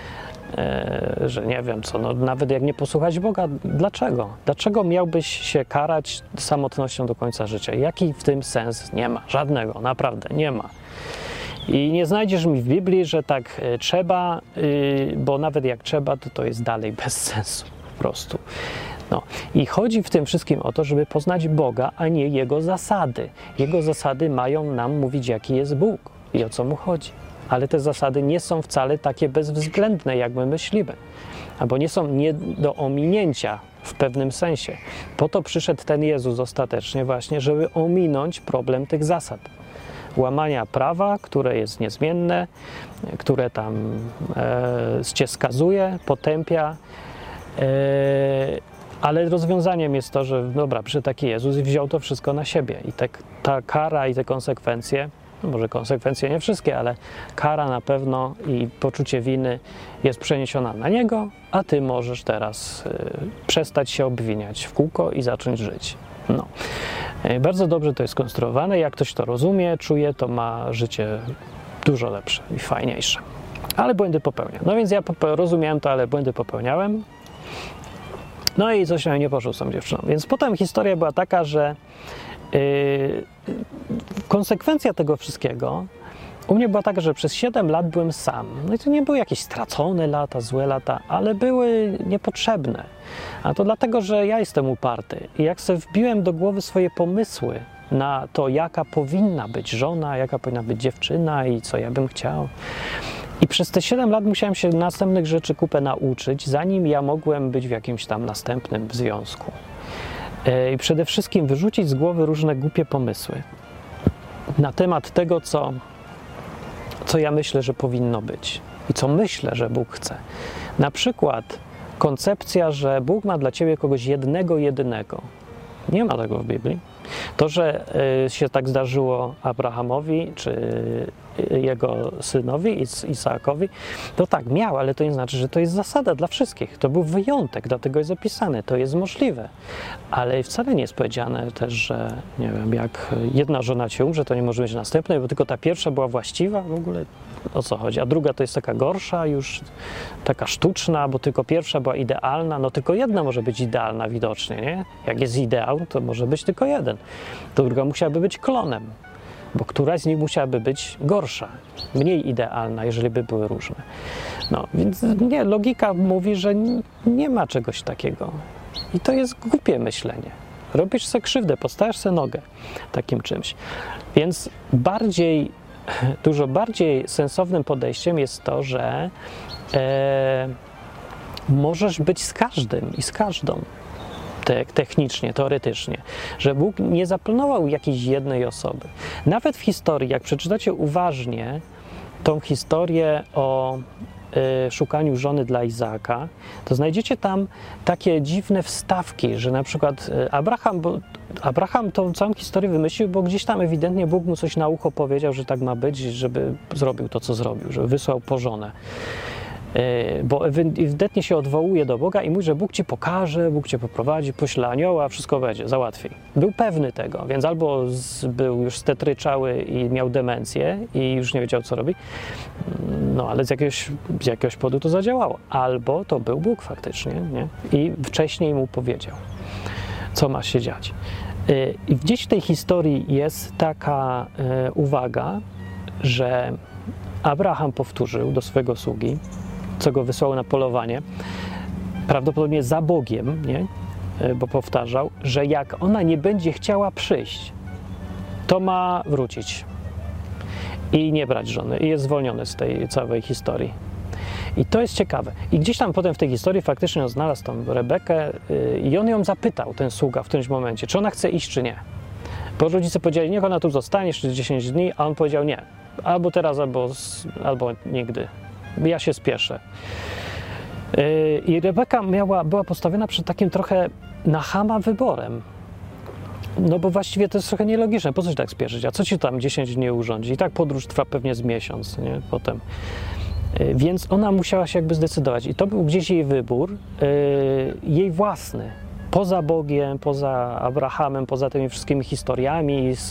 Eee, że nie wiem co, no nawet jak nie posłuchać Boga, dlaczego? Dlaczego miałbyś się karać samotnością do końca życia? Jaki w tym sens? Nie ma. Żadnego. Naprawdę. Nie ma. I nie znajdziesz mi w Biblii, że tak y, trzeba, y, bo nawet jak trzeba, to to jest dalej bez sensu po prostu. No. I chodzi w tym wszystkim o to, żeby poznać Boga, a nie Jego zasady. Jego zasady mają nam mówić, jaki jest Bóg i o co Mu chodzi. Ale te zasady nie są wcale takie bezwzględne, jak my myślimy. Albo nie są nie do ominięcia w pewnym sensie. Po to przyszedł ten Jezus ostatecznie właśnie, żeby ominąć problem tych zasad. Łamania prawa, które jest niezmienne, które tam e, cię skazuje, potępia, e, ale rozwiązaniem jest to, że dobra, przyszedł taki Jezus i wziął to wszystko na siebie i te, ta kara i te konsekwencje, no może konsekwencje nie wszystkie, ale kara na pewno i poczucie winy jest przeniesiona na Niego, a ty możesz teraz e, przestać się obwiniać w kółko i zacząć żyć. No. Bardzo dobrze to jest skonstruowane. Jak ktoś to rozumie, czuje, to ma życie dużo lepsze i fajniejsze. Ale błędy popełnia. No więc ja rozumiałem to, ale błędy popełniałem. No i coś nam nie poszło z tą dziewczyną. Więc potem historia była taka, że yy, konsekwencja tego wszystkiego u mnie była taka, że przez siedem lat byłem sam. No i to nie były jakieś stracone lata, złe lata, ale były niepotrzebne. A to dlatego, że ja jestem uparty. I jak sobie wbiłem do głowy swoje pomysły na to, jaka powinna być żona, jaka powinna być dziewczyna i co ja bym chciał. I przez te siedem lat musiałem się następnych rzeczy kupę nauczyć, zanim ja mogłem być w jakimś tam następnym związku. I przede wszystkim wyrzucić z głowy różne głupie pomysły na temat tego, co co ja myślę, że powinno być i co myślę, że Bóg chce. Na przykład koncepcja, że Bóg ma dla ciebie kogoś jednego, jedynego. Nie ma tego w Biblii. To, że y, się tak zdarzyło Abrahamowi, czy jego synowi, Is- Isaakowi, to tak, miał, ale to nie znaczy, że to jest zasada dla wszystkich. To był wyjątek, dlatego jest opisane. To jest możliwe. Ale wcale nie jest powiedziane też, że nie wiem, jak jedna żona ci umrze, to nie może być następnej, bo tylko ta pierwsza była właściwa w ogóle. O co chodzi? A druga to jest taka gorsza, już taka sztuczna, bo tylko pierwsza była idealna. No tylko jedna może być idealna widocznie, nie? Jak jest ideał, to może być tylko jeden. To druga musiałaby być klonem, bo któraś z nich musiałaby być gorsza, mniej idealna, jeżeli by były różne. No, więc nie, logika mówi, że nie ma czegoś takiego. I to jest głupie myślenie. Robisz sobie krzywdę, postawiasz sobie nogę takim czymś. Więc bardziej, dużo bardziej sensownym podejściem jest to, że e, możesz być z każdym i z każdą. Technicznie, teoretycznie, że Bóg nie zaplanował jakiejś jednej osoby. Nawet w historii, jak przeczytacie uważnie tą historię o y, szukaniu żony dla Izaaka, to znajdziecie tam takie dziwne wstawki, że na przykład y, Abraham, bo Abraham tą całą historię wymyślił, bo gdzieś tam ewidentnie Bóg mu coś na ucho powiedział, że tak ma być, żeby zrobił to, co zrobił, żeby wysłał po żonę. Bo ewidentnie się odwołuje do Boga i mówi, że Bóg ci pokaże, Bóg cię poprowadzi, pośle anioła, wszystko będzie, załatwi. Był pewny tego, więc albo z, był już stetryczały i miał demencję i już nie wiedział, co robi, no ale z jakiegoś, z jakiegoś powodu to zadziałało. Albo to był Bóg faktycznie, nie? I wcześniej mu powiedział, co ma się dziać. I gdzieś w tej historii jest taka uwaga, że Abraham powtórzył do swojego sługi, co go wysłał na polowanie, prawdopodobnie za Bogiem, nie? Bo powtarzał, że jak ona nie będzie chciała przyjść, to ma wrócić i nie brać żony i jest zwolniony z tej całej historii. I to jest ciekawe. I gdzieś tam potem w tej historii faktycznie on znalazł tą Rebekę yy, i on ją zapytał, ten sługa, w którymś momencie, czy ona chce iść, czy nie. Bo rodzice powiedzieli, niech ona tu zostanie jeszcze dziesięć dni, a on powiedział nie. Albo teraz, albo, albo nigdy. Ja się spieszę. Yy, I Rebeka miała, była postawiona przed takim trochę na chama wyborem. No bo właściwie to jest trochę nielogiczne. Po co się tak spieszyć? A co ci tam dziesięć dni urządzi? I tak podróż trwa pewnie z miesiąc, nie? Potem. Yy, więc ona musiała się jakby zdecydować. I to był gdzieś jej wybór, yy, jej własny. Poza Bogiem, poza Abrahamem, poza tymi wszystkimi historiami, z,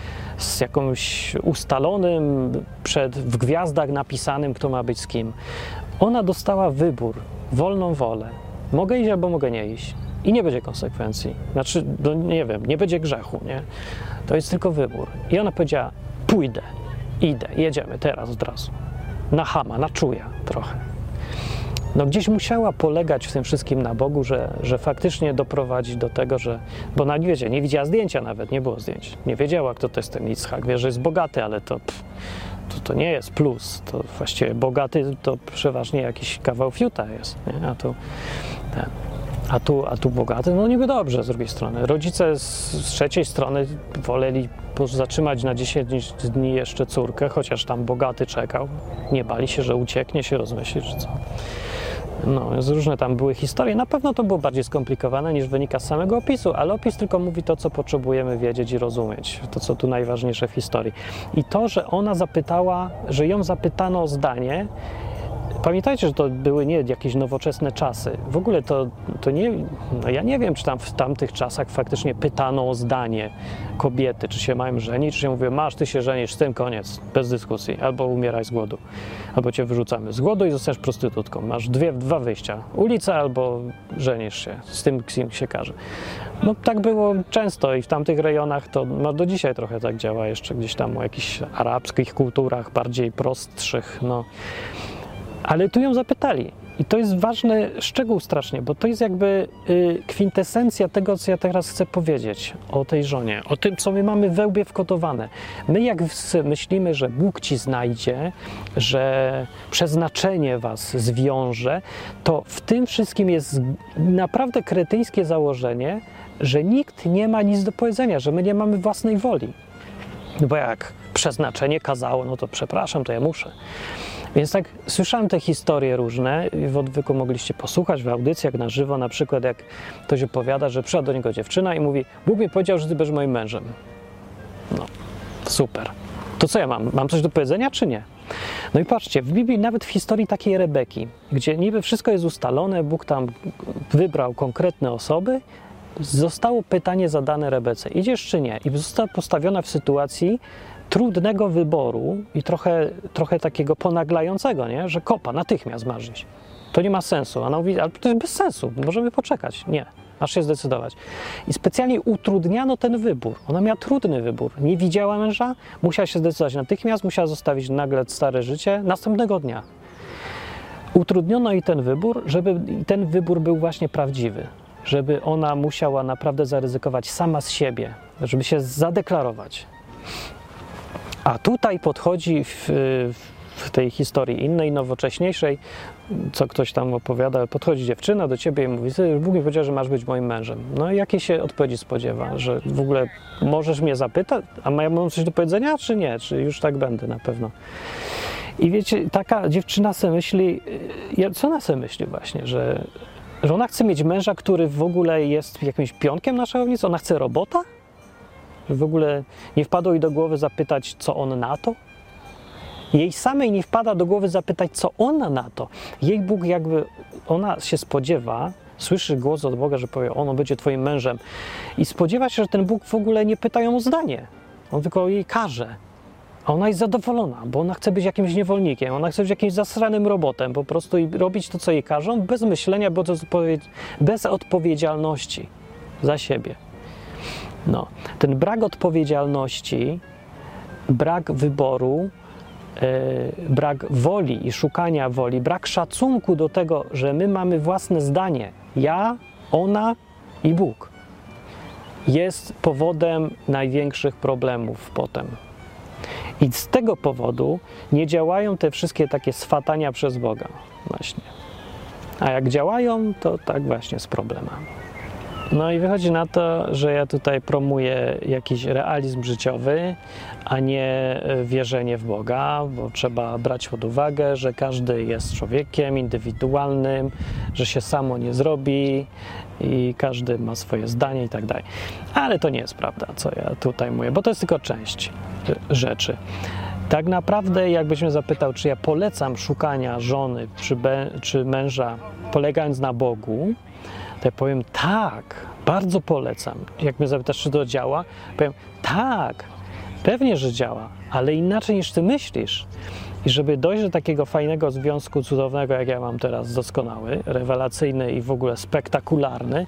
z jakimś ustalonym, przed, w gwiazdach napisanym, kto ma być z kim. Ona dostała wybór, wolną wolę. Mogę iść albo mogę nie iść. I nie będzie konsekwencji. Znaczy, no nie wiem, nie będzie grzechu, nie? To jest tylko wybór. I ona powiedziała, pójdę, idę, jedziemy teraz od razu. Na chama, na czuja trochę. No gdzieś musiała polegać w tym wszystkim na Bogu, że, że faktycznie doprowadzi do tego, że... Bo na nie, nie widziała zdjęcia nawet, nie było zdjęć. Nie wiedziała, kto to jest ten Ischak. Wie, że jest bogaty, ale to, pff, to, to nie jest plus. To właściwie bogaty to przeważnie jakiś kawał fiuta jest, nie? A tu ten... A tu, a tu bogaty, no niby dobrze z drugiej strony. Rodzice z, z trzeciej strony woleli zatrzymać na dziesięć dni jeszcze córkę, chociaż tam bogaty czekał. Nie bali się, że ucieknie, się rozmyśli, czy co. No, różne tam były historie. Na pewno to było bardziej skomplikowane niż wynika z samego opisu, ale opis tylko mówi to, co potrzebujemy wiedzieć i rozumieć. To, co tu najważniejsze w historii. I to, że ona zapytała, że ją zapytano o zdanie. Pamiętajcie, że to były nie jakieś nowoczesne czasy. W ogóle to, to nie, no ja nie wiem, czy tam w tamtych czasach faktycznie pytano o zdanie kobiety, czy się mają żenić, czy się mówią, masz, ty się żenisz, z tym koniec, bez dyskusji, albo umieraj z głodu, albo cię wyrzucamy z głodu i zostaniesz prostytutką. Masz dwie, dwa wyjścia, ulica albo żenisz się, z tym kim się każe. No tak było często i w tamtych rejonach to no, do dzisiaj trochę tak działa, jeszcze gdzieś tam o jakichś arabskich kulturach, bardziej prostszych, no. Ale tu ją zapytali i to jest ważny szczegół strasznie, bo to jest jakby y, kwintesencja tego, co ja teraz chcę powiedzieć o tej żonie, o tym, co my mamy we łbie wkodowane. My jak myślimy, że Bóg ci znajdzie, że przeznaczenie was zwiąże, to w tym wszystkim jest naprawdę kretyńskie założenie, że nikt nie ma nic do powiedzenia, że my nie mamy własnej woli. No bo jak przeznaczenie kazało, no to przepraszam, to ja muszę. Więc tak słyszałem te historie różne, w odwyku mogliście posłuchać w audycjach na żywo, na przykład jak ktoś opowiada, że przyszła do niego dziewczyna i mówi, Bóg mi powiedział, że ty będziesz moim mężem. No, super. To co ja mam? Mam coś do powiedzenia, czy nie? No i patrzcie, w Biblii, nawet w historii takiej Rebeki, gdzie niby wszystko jest ustalone, Bóg tam wybrał konkretne osoby, zostało pytanie zadane Rebece, idziesz czy nie? I została postawiona w sytuacji trudnego wyboru i trochę, trochę takiego ponaglającego, nie? Że kopa, natychmiast masz iść. To nie ma sensu. A ona mówi, ale to jest bez sensu, możemy poczekać. Nie, masz się zdecydować. I specjalnie utrudniano ten wybór. Ona miała trudny wybór. Nie widziała męża, musiała się zdecydować natychmiast, musiała zostawić nagle stare życie następnego dnia. Utrudniono jej ten wybór, żeby ten wybór był właśnie prawdziwy. Żeby ona musiała naprawdę zaryzykować sama z siebie, żeby się zadeklarować. A tutaj podchodzi w, w tej historii innej, nowocześniejszej, co ktoś tam opowiada, podchodzi dziewczyna do ciebie i mówi, Bóg mi powiedział, że masz być moim mężem. No i jakiej się odpowiedzi spodziewa? Że w ogóle możesz mnie zapytać, a ja mam coś do powiedzenia, czy nie? Czy już tak będę na pewno? I wiecie, taka dziewczyna sobie myśli, co ona sobie myśli właśnie, że, że ona chce mieć męża, który w ogóle jest jakimś pionkiem na szachownicy? Ona chce robota? W ogóle nie wpadło jej do głowy zapytać, co on na to? Jej samej nie wpada do głowy zapytać, co ona na to. Jej Bóg jakby, ona się spodziewa, słyszy głos od Boga, że powie, ono będzie twoim mężem i spodziewa się, że ten Bóg w ogóle nie pyta ją o zdanie. On tylko jej każe. A ona jest zadowolona, bo ona chce być jakimś niewolnikiem, ona chce być jakimś zasranym robotem, po prostu i robić to, co jej każą, bez myślenia, bez odpowiedzialności za siebie. No. Ten brak odpowiedzialności, brak wyboru, yy, brak woli i szukania woli, brak szacunku do tego, że my mamy własne zdanie, ja, ona i Bóg, jest powodem największych problemów potem. I z tego powodu nie działają te wszystkie takie swatania przez Boga właśnie. A jak działają, to tak właśnie z problemami. No i wychodzi na to, że ja tutaj promuję jakiś realizm życiowy, a nie wierzenie w Boga, bo trzeba brać pod uwagę, że każdy jest człowiekiem indywidualnym, że się samo nie zrobi i każdy ma swoje zdanie i tak dalej. Ale to nie jest prawda, co ja tutaj mówię, bo to jest tylko część rzeczy. Tak naprawdę, jakbyś mnie zapytał, czy ja polecam szukania żony czy, be, czy męża polegając na Bogu, to ja powiem tak, bardzo polecam. Jak mnie zapytasz, czy to działa, powiem tak, pewnie, że działa, ale inaczej niż ty myślisz. I żeby dojść do takiego fajnego związku cudownego, jak ja mam teraz, doskonały, rewelacyjny i w ogóle spektakularny,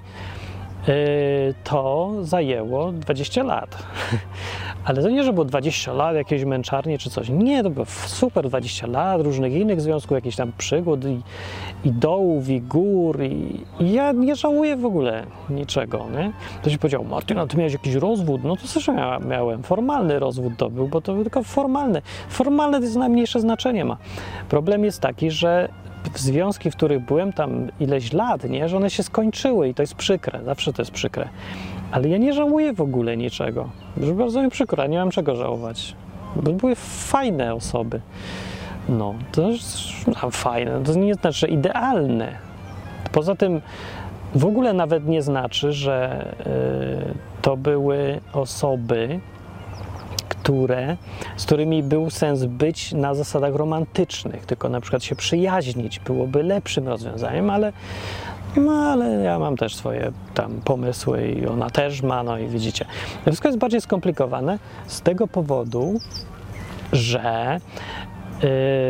to zajęło dwadzieścia lat. Ale to nie, że było dwadzieścia lat jakiejś męczarni czy coś. Nie, to było super dwadzieścia lat różnych innych związków, jakichś tam przygód i, i dołów, i gór. I, i ja nie żałuję w ogóle niczego, nie? Ktoś powiedział, Martyna, ty miałeś jakiś rozwód? No to zresztą ja miałem. Formalny rozwód to był, bo to był tylko formalny. Formalne to jest najmniejsze znaczenie ma. Problem jest taki, że związki, w których byłem tam ileś lat, nie, że one się skończyły i to jest przykre, zawsze to jest przykre. Ale ja nie żałuję w ogóle niczego. Że bardzo mi przykro, nie mam czego żałować. Bo były fajne osoby. No, to jest no, fajne, to nie znaczy idealne. Poza tym w ogóle nawet nie znaczy, że y, to były osoby, które, z którymi był sens być na zasadach romantycznych, tylko na przykład się przyjaźnić byłoby lepszym rozwiązaniem, ale, no, ale ja mam też swoje tam pomysły i ona też ma, no i widzicie. Wszystko jest bardziej skomplikowane z tego powodu, że yy,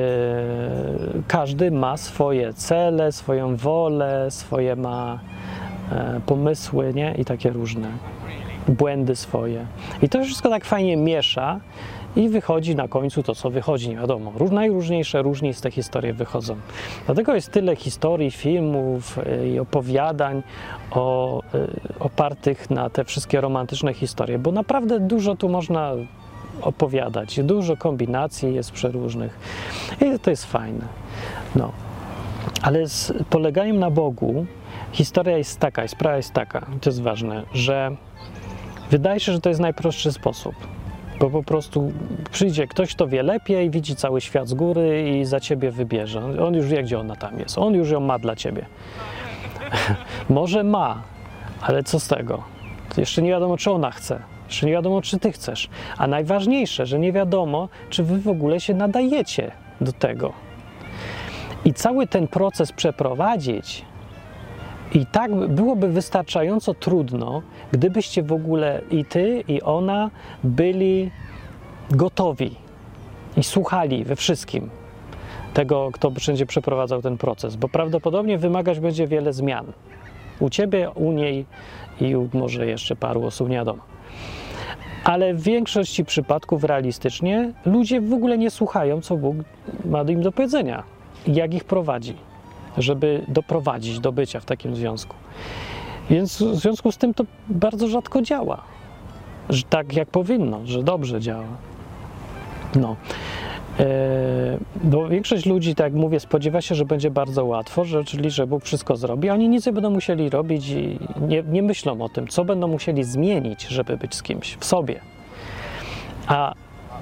każdy ma swoje cele, swoją wolę, swoje ma yy, pomysły, nie? I takie różne błędy swoje. I to wszystko tak fajnie miesza i wychodzi na końcu to, co wychodzi, nie wiadomo. Najróżniejsze, różnie z te historie wychodzą. Dlatego jest tyle historii, filmów i opowiadań o, opartych na te wszystkie romantyczne historie, bo naprawdę dużo tu można opowiadać. Dużo kombinacji jest przeróżnych i to jest fajne. No. Ale z poleganiem na Bogu historia jest taka, i sprawa jest taka, to jest ważne, że wydaje się, że to jest najprostszy sposób, bo po prostu przyjdzie ktoś, kto wie lepiej, widzi cały świat z góry i za ciebie wybierze. On już wie, gdzie ona tam jest. On już ją ma dla ciebie. Może ma, ale co z tego? To jeszcze nie wiadomo, czy ona chce. Jeszcze nie wiadomo, czy ty chcesz. A najważniejsze, że nie wiadomo, czy wy w ogóle się nadajecie do tego. I cały ten proces przeprowadzić i tak byłoby wystarczająco trudno, gdybyście w ogóle i ty, i ona byli gotowi i słuchali we wszystkim tego, kto będzie przeprowadzał ten proces, bo prawdopodobnie wymagać będzie wiele zmian. U ciebie, u niej i u może jeszcze paru osób, nie wiadomo. Ale w większości przypadków realistycznie ludzie w ogóle nie słuchają, co Bóg ma im do powiedzenia, jak ich prowadzi, żeby doprowadzić do bycia w takim związku. Więc w związku z tym to bardzo rzadko działa, że tak jak powinno, że dobrze działa. No. Yy, bo większość ludzi, tak jak mówię, spodziewa się, że będzie bardzo łatwo, że, czyli że Bóg wszystko zrobi, a oni nic nie będą musieli robić i nie, nie myślą o tym, co będą musieli zmienić, żeby być z kimś w sobie. A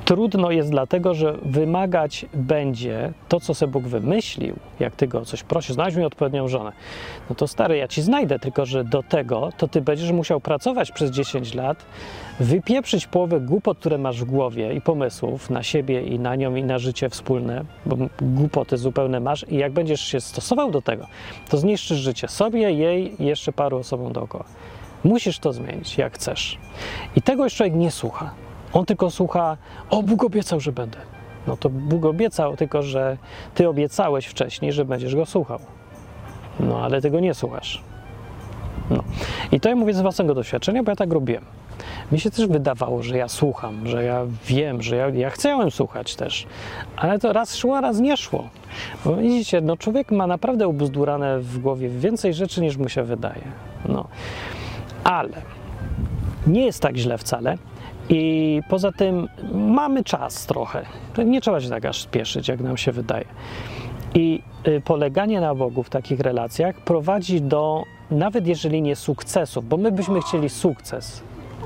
trudno jest dlatego, że wymagać będzie to, co sobie Bóg wymyślił, jak ty go o coś prosisz, znajdź mi odpowiednią żonę. No to stary, ja ci znajdę, tylko że do tego to ty będziesz musiał pracować przez dziesięć lat, wypieprzyć połowę głupot, które masz w głowie i pomysłów na siebie i na nią i na życie wspólne, bo głupoty zupełne masz i jak będziesz się stosował do tego, to zniszczysz życie sobie, jej i jeszcze paru osobom dookoła. Musisz to zmienić, jak chcesz. I tego już człowiek nie słucha. On tylko słucha, o, Bóg obiecał, że będę. No to Bóg obiecał, tylko że ty obiecałeś wcześniej, że będziesz go słuchał. No, ale tego nie słuchasz. No. I to ja mówię z własnego doświadczenia, bo ja tak robiłem. Mi się też wydawało, że ja słucham, że ja wiem, że ja, ja chciałem słuchać też. Ale to raz szło, raz nie szło. Bo widzicie, no człowiek ma naprawdę ubzdurane w głowie więcej rzeczy, niż mu się wydaje. No. Ale nie jest tak źle wcale. I poza tym mamy czas trochę. Nie trzeba się tak aż spieszyć, jak nam się wydaje. I poleganie na Bogu w takich relacjach prowadzi do, nawet jeżeli nie sukcesów, bo my byśmy chcieli sukces,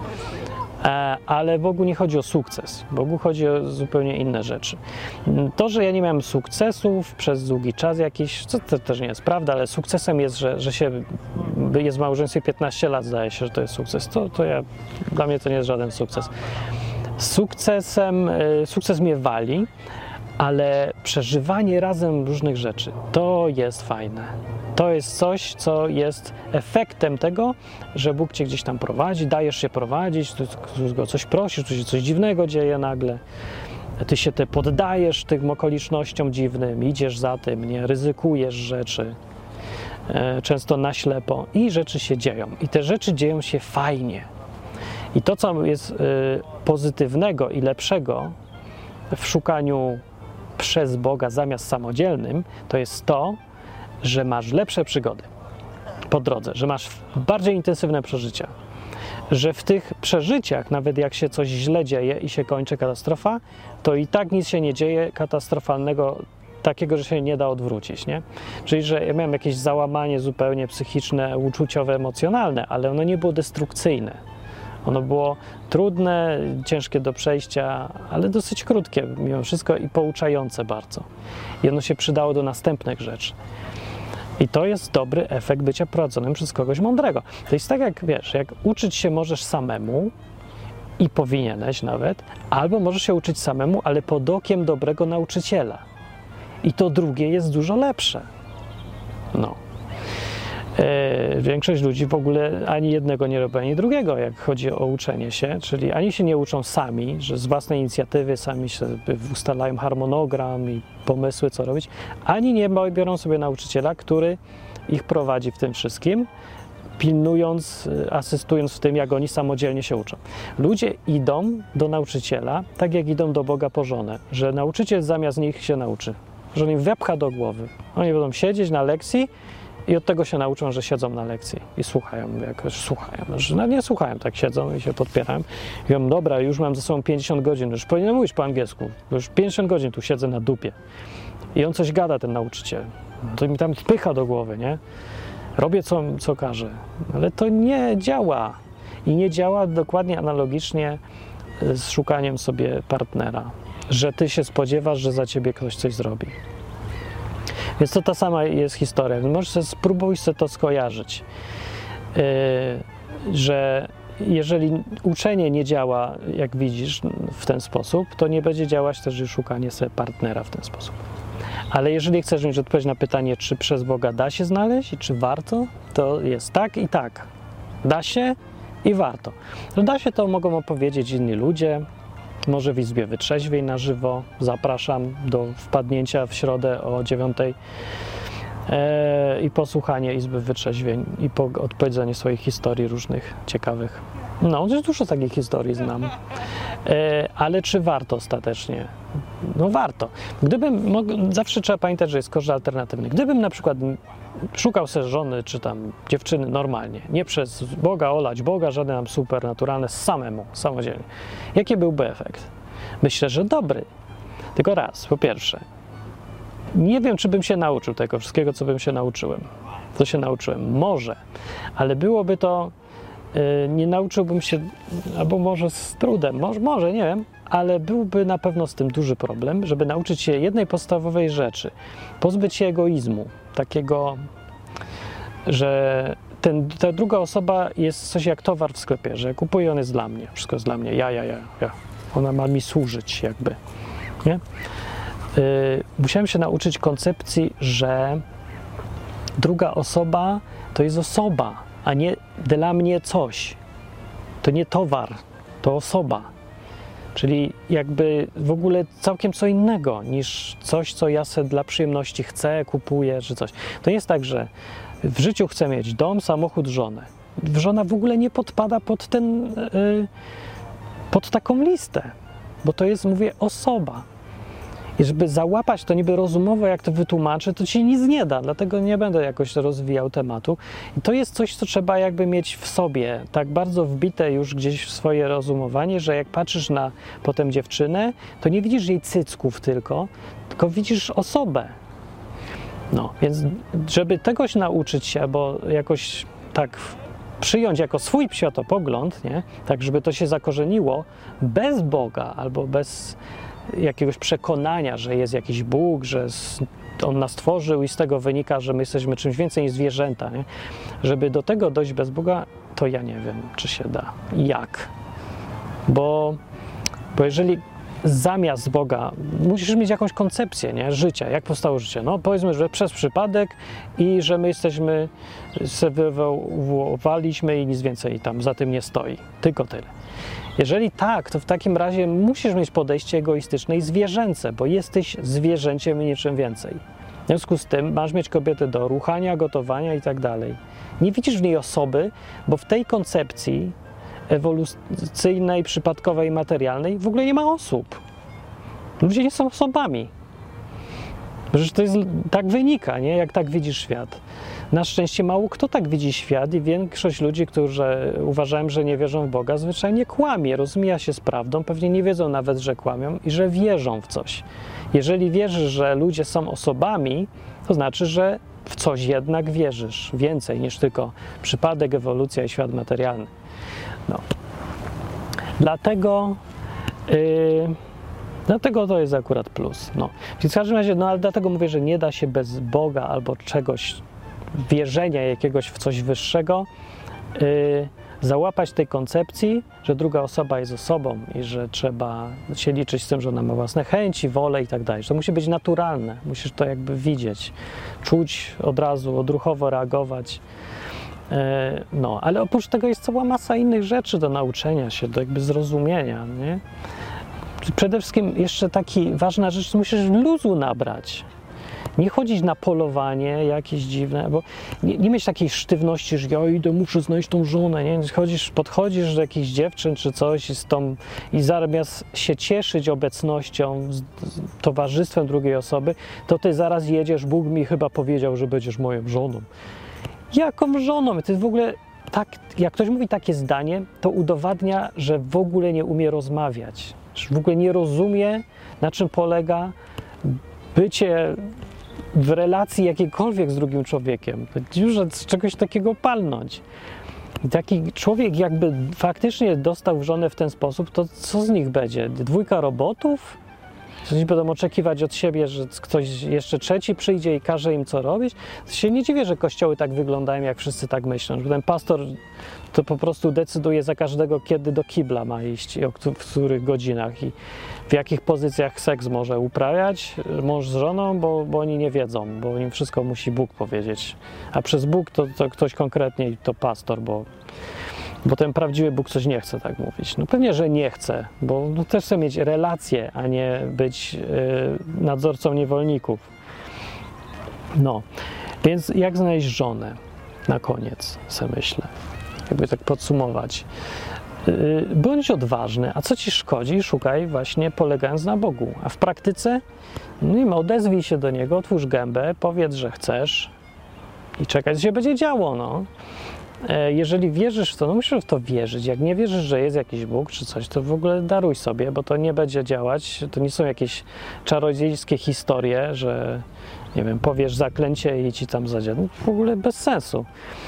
ale Bogu nie chodzi o sukces. Bogu chodzi o zupełnie inne rzeczy. To, że ja nie miałem sukcesów przez długi czas jakiś, co to też nie jest prawda, ale sukcesem jest, że, że się jest w małżeństwie piętnaście lat, zdaje się, że to jest sukces. To, to ja, dla mnie to nie jest żaden sukces. Sukcesem, sukces mnie wali, ale przeżywanie razem różnych rzeczy, to jest fajne. To jest coś, co jest efektem tego, że Bóg cię gdzieś tam prowadzi, dajesz się prowadzić, tu go coś prosisz, tu się coś dziwnego dzieje nagle. Ty się te poddajesz tym okolicznościom dziwnym, idziesz za tym, nie ryzykujesz rzeczy, często na ślepo i rzeczy się dzieją. I te rzeczy dzieją się fajnie. I to, co jest pozytywnego i lepszego w szukaniu przez Boga zamiast samodzielnym, to jest to, że masz lepsze przygody po drodze, że masz bardziej intensywne przeżycia, że w tych przeżyciach, nawet jak się coś źle dzieje i się kończy katastrofa, to i tak nic się nie dzieje katastrofalnego, takiego, że się nie da odwrócić, nie? Czyli, że ja miałem jakieś załamanie zupełnie psychiczne, uczuciowe, emocjonalne, ale ono nie było destrukcyjne. Ono było trudne, ciężkie do przejścia, ale dosyć krótkie mimo wszystko i pouczające bardzo. I ono się przydało do następnych rzeczy. I to jest dobry efekt bycia prowadzonym przez kogoś mądrego. To jest tak jak, wiesz, jak uczyć się możesz samemu i powinieneś nawet, albo możesz się uczyć samemu, ale pod okiem dobrego nauczyciela. I to drugie jest dużo lepsze. No. Yy, większość ludzi w ogóle ani jednego nie robi, ani drugiego, jak chodzi o uczenie się, czyli ani się nie uczą sami, że z własnej inicjatywy sami sobie ustalają harmonogram i pomysły, co robić, ani nie biorą sobie nauczyciela, który ich prowadzi w tym wszystkim, pilnując, asystując w tym, jak oni samodzielnie się uczą. Ludzie idą do nauczyciela, tak jak idą do Boga po żonę, że nauczyciel zamiast nich się nauczy, że on im wepcha do głowy. Oni będą siedzieć na lekcji i od tego się nauczą, że siedzą na lekcji i słuchają, jakoś słuchają. No nie słuchają, tak siedzą i się podpierają. I mówią, dobra, już mam ze sobą pięćdziesiąt godzin, już powinienem mówić po angielsku, już pięćdziesiąt godzin tu siedzę na dupie. I on coś gada, ten nauczyciel. To mi tam wpycha do głowy, nie? Robię, co, co każe. Ale to nie działa. I nie działa dokładnie analogicznie z szukaniem sobie partnera, że ty się spodziewasz, że za ciebie ktoś coś zrobi. Więc to ta sama jest historia. Możesz sobie spróbuj sobie to skojarzyć, yy, że jeżeli uczenie nie działa, jak widzisz, w ten sposób, to nie będzie działać też i szukanie sobie partnera w ten sposób. Ale jeżeli chcesz mieć odpowiedź na pytanie, czy przez Boga da się znaleźć i czy warto, to jest tak i tak. Da się i warto. Że da się, to mogą opowiedzieć inni ludzie, może w Izbie Wytrzeźwień na żywo. Zapraszam do wpadnięcia w środę o dziewiątej e, i posłuchanie Izby Wytrzeźwień i po odpowiedzenie swoich historii różnych ciekawych. No, dużo takich historii znam. E, ale czy warto ostatecznie? No warto. Gdybym, mógł, zawsze trzeba pamiętać, że jest koszt alternatywny. Gdybym na przykład szukał sobie żony, czy tam dziewczyny normalnie, nie przez Boga, olać Boga, żadne nam supernaturalne, samemu, samodzielnie. Jaki byłby efekt? Myślę, że dobry. Tylko raz, po pierwsze, nie wiem, czy bym się nauczył tego wszystkiego, co bym się nauczyłem. Co się nauczyłem? Może, ale byłoby to nie nauczyłbym się, albo może z trudem, może, może, nie wiem, ale byłby na pewno z tym duży problem, żeby nauczyć się jednej podstawowej rzeczy. Pozbyć się egoizmu, takiego, że ten, ta druga osoba jest coś jak towar w sklepie, że kupuję, on jest dla mnie, wszystko jest dla mnie, ja, ja, ja, ja. Ona ma mi służyć jakby, nie? Yy, musiałem się nauczyć koncepcji, że druga osoba to jest osoba, a nie dla mnie coś. To nie towar, to osoba. Czyli jakby w ogóle całkiem co innego niż coś, co ja sobie dla przyjemności chcę, kupuję, czy coś. To nie jest tak, że w życiu chcę mieć dom, samochód, żonę. Żona w ogóle nie podpada pod ten, yy, pod taką listę, bo to jest, mówię, osoba. I żeby załapać to niby rozumowo, jak to wytłumaczę, to ci nic nie da, dlatego nie będę jakoś rozwijał tematu. I to jest coś, co trzeba jakby mieć w sobie, tak bardzo wbite już gdzieś w swoje rozumowanie, że jak patrzysz na potem dziewczynę, to nie widzisz jej cycków tylko, tylko widzisz osobę. No, więc żeby tegoś nauczyć się, albo jakoś tak przyjąć jako swój światopogląd, nie? Tak, żeby to się zakorzeniło bez Boga albo bez jakiegoś przekonania, że jest jakiś Bóg, że On nas stworzył i z tego wynika, że my jesteśmy czymś więcej niż zwierzęta, nie? Żeby do tego dojść bez Boga, to ja nie wiem, czy się da. Jak? Bo, bo jeżeli zamiast Boga musisz mieć jakąś koncepcję, nie? Życia, jak powstało życie. No powiedzmy, że przez przypadek i że my jesteśmy, se wywołaliśmy i nic więcej tam za tym nie stoi. Tylko tyle. Jeżeli tak, to w takim razie musisz mieć podejście egoistyczne i zwierzęce, bo jesteś zwierzęciem i niczym więcej. W związku z tym masz mieć kobietę do ruchania, gotowania i tak dalej. Nie widzisz w niej osoby, bo w tej koncepcji ewolucyjnej, przypadkowej, materialnej w ogóle nie ma osób. Ludzie nie są osobami. Przecież to jest, tak wynika, nie? Jak tak widzisz świat. Na szczęście mało kto tak widzi świat i większość ludzi, którzy uważają, że nie wierzą w Boga, zwyczajnie kłamie, rozmija się z prawdą, pewnie nie wiedzą nawet, że kłamią i że wierzą w coś. Jeżeli wierzysz, że ludzie są osobami, to znaczy, że w coś jednak wierzysz, więcej niż tylko przypadek, ewolucja i świat materialny. No. Dlatego, yy, dlatego to jest akurat plus. No. Więc w każdym razie, no ale dlatego mówię, że nie da się bez Boga albo czegoś, wierzenia jakiegoś w coś wyższego, yy, załapać tej koncepcji, że druga osoba jest osobą i że trzeba się liczyć z tym, że ona ma własne chęci, wolę i tak dalej. Że to musi być naturalne, musisz to jakby widzieć, czuć od razu, odruchowo reagować. Yy, no, ale oprócz tego jest cała masa innych rzeczy do nauczenia się, do jakby zrozumienia, nie? Przede wszystkim jeszcze taki ważna rzecz, musisz luzu nabrać. Nie chodzić na polowanie jakieś dziwne, bo nie, nie mieć takiej sztywności, że ja idę, muszę znaleźć tą żonę, nie? Chodzisz, podchodzisz do jakichś dziewczyn czy coś i, z tą, i zamiast się cieszyć obecnością, z, z towarzystwem drugiej osoby, to ty zaraz jedziesz, Bóg mi chyba powiedział, że będziesz moją żoną. Jaką żoną? To jest w ogóle tak, jak ktoś mówi takie zdanie, to udowadnia, że w ogóle nie umie rozmawiać, że w ogóle nie rozumie, na czym polega bycie w relacji jakiejkolwiek z drugim człowiekiem. Już z czegoś takiego palnąć. I taki człowiek jakby faktycznie dostał żonę w ten sposób, to co z nich będzie? Dwójka robotów? Oni będą oczekiwać od siebie, że ktoś jeszcze trzeci przyjdzie i każe im co robić? To się nie dziwię, że kościoły tak wyglądają, jak wszyscy tak myślą. Że ten pastor to po prostu decyduje za każdego, kiedy do kibla ma iść i w których godzinach i w jakich pozycjach seks może uprawiać mąż z żoną, bo, bo oni nie wiedzą, bo im wszystko musi Bóg powiedzieć. A przez Bóg to, to ktoś konkretnie i to pastor, bo, bo ten prawdziwy Bóg coś nie chce tak mówić. No pewnie, że nie chce, bo no, też chce mieć relacje, a nie być yy, nadzorcą niewolników. No, więc jak znaleźć żonę na koniec, sobie myślę, jakby tak podsumować. Bądź odważny, a co ci szkodzi? Szukaj właśnie polegając na Bogu. A w praktyce, no nie wiem, odezwij się do Niego, otwórz gębę, powiedz, że chcesz i czekaj, co się będzie działo, no. Jeżeli wierzysz w to, no musisz w to wierzyć. Jak nie wierzysz, że jest jakiś Bóg czy coś, to w ogóle daruj sobie, bo to nie będzie działać. To nie są jakieś czarodziejskie historie, że nie wiem, powiesz zaklęcie i ci tam zadziała. No, w ogóle bez sensu.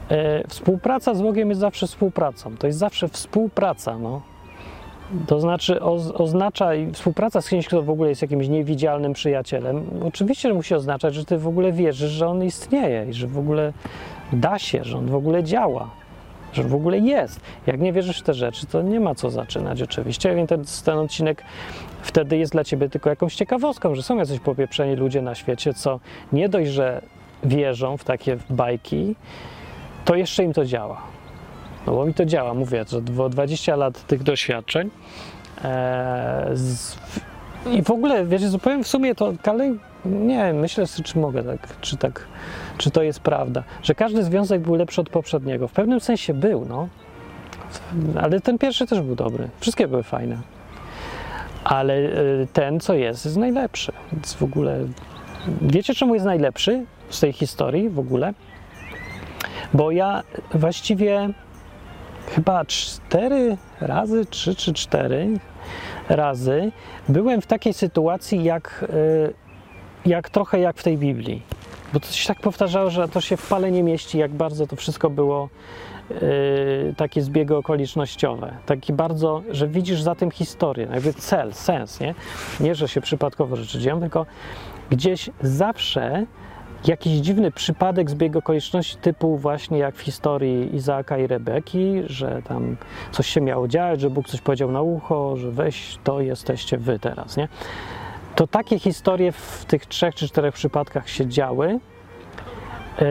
e, współpraca z Bogiem jest zawsze współpracą. To jest zawsze współpraca, no. To znaczy o, oznacza, i współpraca z kimś, kto w ogóle jest jakimś niewidzialnym przyjacielem, oczywiście, że musi oznaczać, że ty w ogóle wierzysz, że on istnieje i że w ogóle da się, że on w ogóle działa, że w ogóle jest. Jak nie wierzysz w te rzeczy, to nie ma co zaczynać oczywiście, więc ten, ten odcinek wtedy jest dla ciebie tylko jakąś ciekawostką, że są jacyś popieprzeni ludzie na świecie, co nie dość, że wierzą w takie bajki, to jeszcze im to działa. No bo mi to działa, mówię, że dwadzieścia lat tych doświadczeń e, z, i w ogóle, wiecie, zupełnie w sumie to, ale nie, myślę, czy mogę tak, czy tak, czy to jest prawda, że każdy związek był lepszy od poprzedniego. W pewnym sensie był, no, ale ten pierwszy też był dobry, wszystkie były fajne, ale ten, co jest, jest najlepszy, więc w ogóle, wiecie, czemu jest najlepszy z tej historii w ogóle? Bo ja właściwie chyba cztery razy, trzy czy cztery razy byłem w takiej sytuacji, jak, jak trochę jak w tej Biblii. Bo to się tak powtarzało, że to się w pale nie mieści, jak bardzo to wszystko było yy, takie zbiegi okolicznościowe. Taki bardzo, że widzisz za tym historię, jakby cel, sens, nie? Nie, że się przypadkowo rzeczy dzieją, tylko gdzieś zawsze jakiś dziwny przypadek, zbieg okoliczności typu właśnie jak w historii Izaaka i Rebeki, że tam coś się miało dziać, że Bóg coś powiedział na ucho, że weź, to jesteście wy teraz, nie? To takie historie w tych trzech czy czterech przypadkach się działy yy,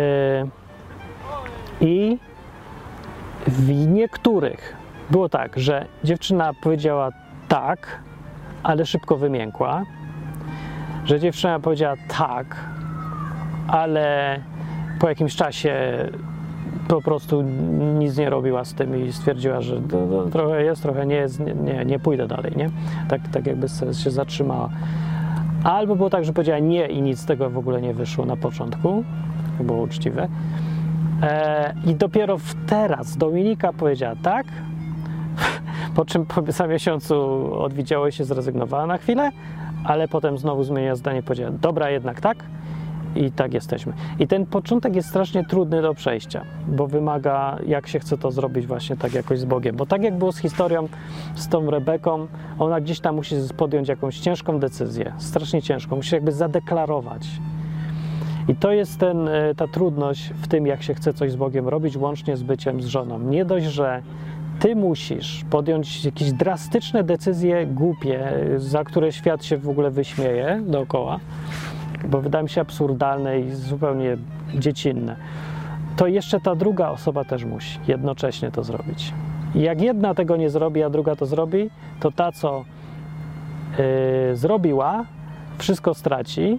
i w niektórych było tak, że dziewczyna powiedziała tak, ale szybko wymiękła, że dziewczyna powiedziała tak, ale po jakimś czasie po prostu nic nie robiła z tym i stwierdziła, że to, to trochę jest, trochę nie jest, nie, nie, nie pójdę dalej, nie? Tak, tak jakby się zatrzymała. Albo było tak, że powiedziała nie i nic z tego w ogóle nie wyszło na początku, to było uczciwe. E, I dopiero teraz Dominika powiedziała tak, po czym po za miesiącu odwiedziało się, zrezygnowała na chwilę, ale potem znowu zmieniła zdanie, powiedziała dobra, jednak tak. I tak jesteśmy. I ten początek jest strasznie trudny do przejścia, bo wymaga, jak się chce to zrobić właśnie tak jakoś z Bogiem. Bo tak jak było z historią z tą Rebeką, ona gdzieś tam musi podjąć jakąś ciężką decyzję, strasznie ciężką, musi jakby zadeklarować. I to jest ten, ta trudność w tym, jak się chce coś z Bogiem robić, łącznie z byciem z żoną. Nie dość, że ty musisz podjąć jakieś drastyczne decyzje głupie, za które świat się w ogóle wyśmieje dookoła, bo wydaje mi się absurdalne i zupełnie dziecinne, to jeszcze ta druga osoba też musi jednocześnie to zrobić. I jak jedna tego nie zrobi, a druga to zrobi, to ta, co yy, zrobiła, wszystko straci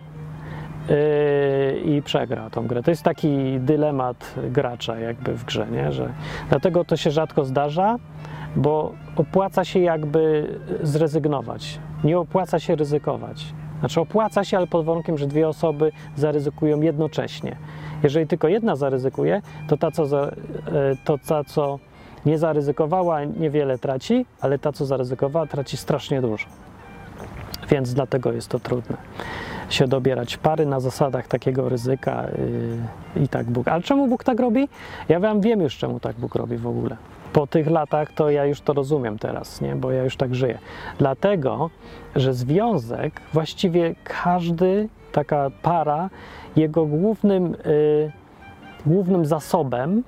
yy, i przegra tą grę. To jest taki dylemat gracza jakby w grze, nie? Że dlatego to się rzadko zdarza, bo opłaca się jakby zrezygnować. Nie opłaca się ryzykować. Znaczy opłaca się, ale pod warunkiem, że dwie osoby zaryzykują jednocześnie. Jeżeli tylko jedna zaryzykuje, to ta, co, za, to ta, co nie zaryzykowała, niewiele traci, ale ta, co zaryzykowała, traci strasznie dużo. Więc dlatego jest to trudne się dobierać pary na zasadach takiego ryzyka yy, i tak Bóg. Ale czemu Bóg tak robi? Ja wam wiem już, czemu tak Bóg robi w ogóle. Po tych latach to ja już to rozumiem teraz, nie? Bo ja już tak żyję. Dlatego, że związek, właściwie każdy, taka para, jego głównym, yy, głównym zasobem,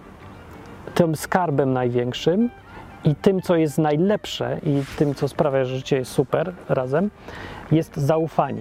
tym skarbem największym i tym, co jest najlepsze i tym, co sprawia, że życie jest super razem, jest zaufanie.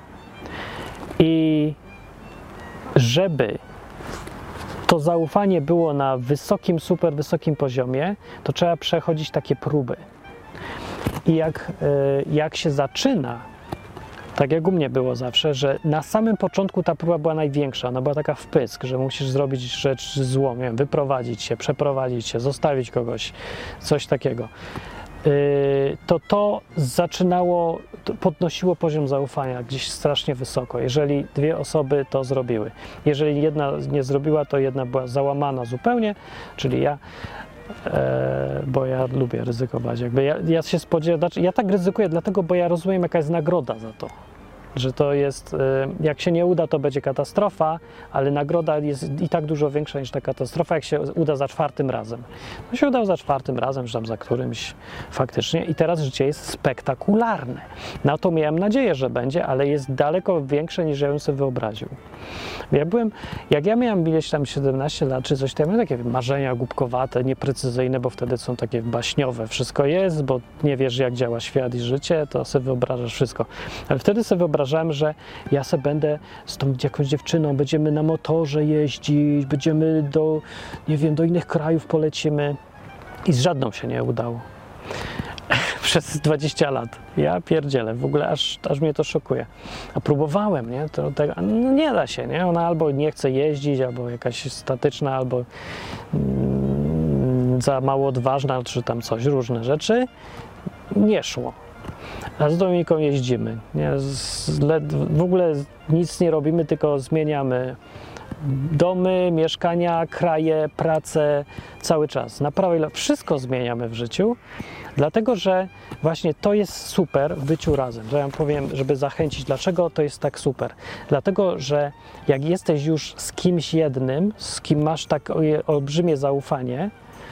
I żeby to zaufanie było na wysokim, super wysokim poziomie, to trzeba przechodzić takie próby. I jak, jak się zaczyna, tak jak u mnie było zawsze, że na samym początku ta próba była największa, ona była taka w pysk, że musisz zrobić rzecz złą, nie wiem, wyprowadzić się, przeprowadzić się, zostawić kogoś, coś takiego. To to zaczynało, to podnosiło poziom zaufania gdzieś strasznie wysoko, jeżeli dwie osoby to zrobiły. Jeżeli jedna nie zrobiła, to jedna była załamana zupełnie, czyli ja, e, bo ja lubię ryzykować. Jakby ja, ja się spodziewam, znaczy ja tak ryzykuję dlatego, bo ja rozumiem, jaka jest nagroda za to. że to jest, jak się nie uda, to będzie katastrofa, ale nagroda jest i tak dużo większa niż ta katastrofa, jak się uda za czwartym razem. No się udało za czwartym razem, czy tam za którymś faktycznie i teraz życie jest spektakularne. Na to miałem nadzieję, że będzie, ale jest daleko większe niż ja bym sobie wyobraził. Ja byłem, jak ja miałem ileś tam siedemnaście lat czy coś, to ja miałem takie marzenia głupkowate, nieprecyzyjne, bo wtedy są takie baśniowe. Wszystko jest, bo nie wiesz, jak działa świat i życie, to sobie wyobrażasz wszystko. Ale wtedy sobie wyobrażałem, że ja sobie będę z tą jakąś dziewczyną, będziemy na motorze jeździć, będziemy do, nie wiem, do innych krajów polecimy i z żadną się nie udało. Przez dwadzieścia lat. Ja pierdzielę, w ogóle aż, aż mnie to szokuje. A próbowałem, nie? To, to, no nie da się, nie? Ona albo nie chce jeździć, albo jakaś statyczna, albo mm, za mało odważna, czy tam coś, różne rzeczy. Nie szło. A z Dominiką jeździmy. Nie? Z, w ogóle nic nie robimy, tylko zmieniamy domy, mieszkania, kraje, pracę cały czas. Naprawdę wszystko zmieniamy w życiu, dlatego że właśnie to jest super w byciu razem. To ja powiem, żeby zachęcić, dlaczego to jest tak super. Dlatego, że jak jesteś już z kimś jednym, z kim masz tak olbrzymie zaufanie,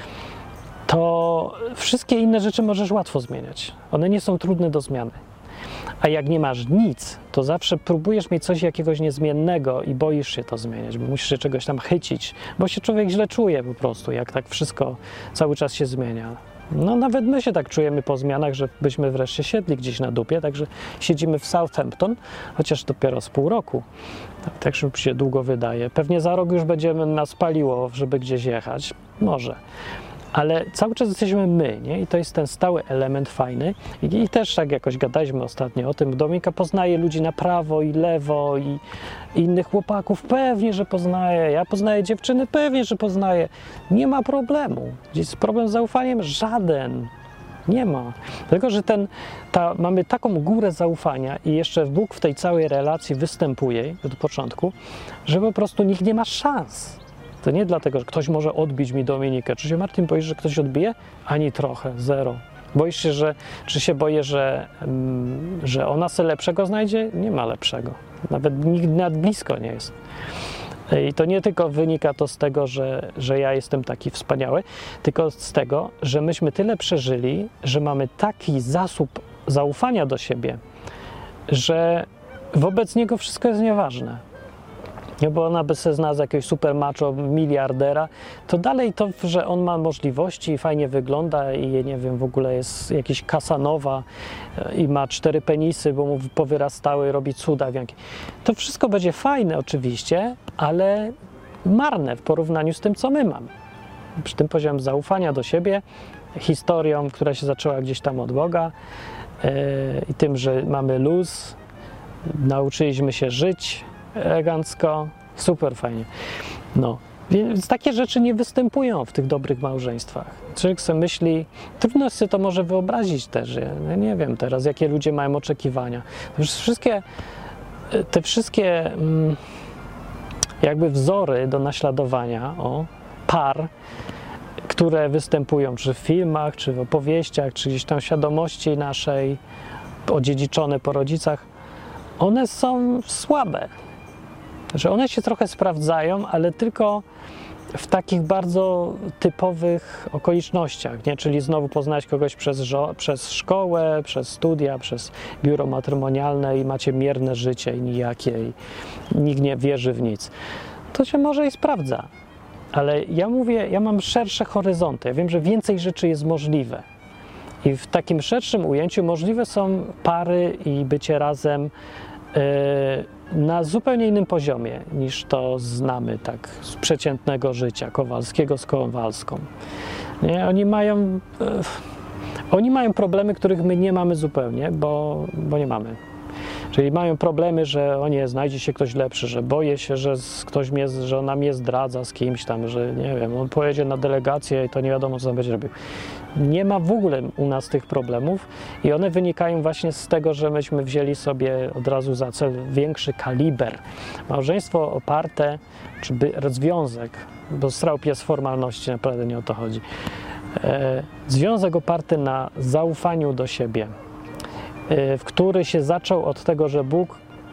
to wszystkie inne rzeczy możesz łatwo zmieniać. One nie są trudne do zmiany. A jak nie masz nic, to zawsze próbujesz mieć coś jakiegoś niezmiennego i boisz się to zmieniać, bo musisz się czegoś tam chycić, bo się człowiek źle czuje po prostu, jak tak wszystko cały czas się zmienia. No nawet my się tak czujemy po zmianach, że byśmy wreszcie siedli gdzieś na dupie, także siedzimy w Southampton, chociaż dopiero z pół roku. Tak się długo wydaje. Pewnie za rok już będziemy nas paliło, żeby gdzieś jechać. Może. Ale cały czas jesteśmy my, nie? I to jest ten stały element fajny. I, i też tak jakoś gadaliśmy ostatnio o tym. Dominika poznaje ludzi na prawo i lewo i, i innych chłopaków. Pewnie, że poznaje. Ja poznaję dziewczyny, pewnie, że poznaję. Nie ma problemu. Jest problem z zaufaniem? Żaden. Nie ma. Tylko, że ten, ta, mamy taką górę zaufania i jeszcze Bóg w tej całej relacji występuje od początku, że po prostu nikt nie ma szans. To nie dlatego, że ktoś może odbić mi Dominikę. Czy się, Martin, boisz, że ktoś odbije? Ani trochę, zero. Boisz się, że, czy się boję, że, um, że ona sobie lepszego znajdzie? Nie ma lepszego. Nawet nikt nad blisko nie jest. I to nie tylko wynika to z tego, że, że ja jestem taki wspaniały, tylko z tego, że myśmy tyle przeżyli, że mamy taki zasób zaufania do siebie, że wobec niego wszystko jest nieważne. Nie, bo ona by se znalazła jakiegoś super macho miliardera, to dalej to, że on ma możliwości i fajnie wygląda i nie wiem, w ogóle jest jakiś Casanova i ma cztery penisy, bo mu powyrastały, robi cuda wielkie. To wszystko będzie fajne oczywiście, ale marne w porównaniu z tym, co my mamy. Przy tym poziomem zaufania do siebie, historią, która się zaczęła gdzieś tam od Boga yy, i tym, że mamy luz, nauczyliśmy się żyć elegancko, super fajnie. No, więc takie rzeczy nie występują w tych dobrych małżeństwach. Człowiek sobie myśli, trudno sobie to może wyobrazić też, ja nie wiem teraz, jakie ludzie mają oczekiwania. Wszystkie, te wszystkie jakby wzory do naśladowania o par, które występują czy w filmach, czy w opowieściach, czy gdzieś tam świadomości naszej, odziedziczone po rodzicach, one są słabe. Że one się trochę sprawdzają, ale tylko w takich bardzo typowych okolicznościach, nie? Czyli znowu poznać kogoś przez, żo- przez szkołę, przez studia, przez biuro matrymonialne i macie mierne życie i nijakie i nikt nie wierzy w nic. To się może i sprawdza, ale ja mówię, ja mam szersze horyzonty, ja wiem, że więcej rzeczy jest możliwe i w takim szerszym ujęciu możliwe są pary i bycie razem yy, na zupełnie innym poziomie niż to znamy tak z przeciętnego życia Kowalskiego z Kowalską. Nie? Oni mają e, oni mają problemy, których my nie mamy zupełnie, bo, bo nie mamy. Czyli mają problemy, że o nie, znajdzie się ktoś lepszy, że boję się, że ktoś mnie, że ona mnie zdradza z kimś tam, że nie wiem, on pojedzie na delegację i to nie wiadomo, co on będzie robił. Nie ma w ogóle u nas tych problemów i one wynikają właśnie z tego, że myśmy wzięli sobie od razu za cel większy kaliber. Małżeństwo oparte, czy by, związek, bo strał pies formalności, naprawdę nie o to chodzi. E, związek oparty na zaufaniu do siebie, w który się zaczął od tego, że Bóg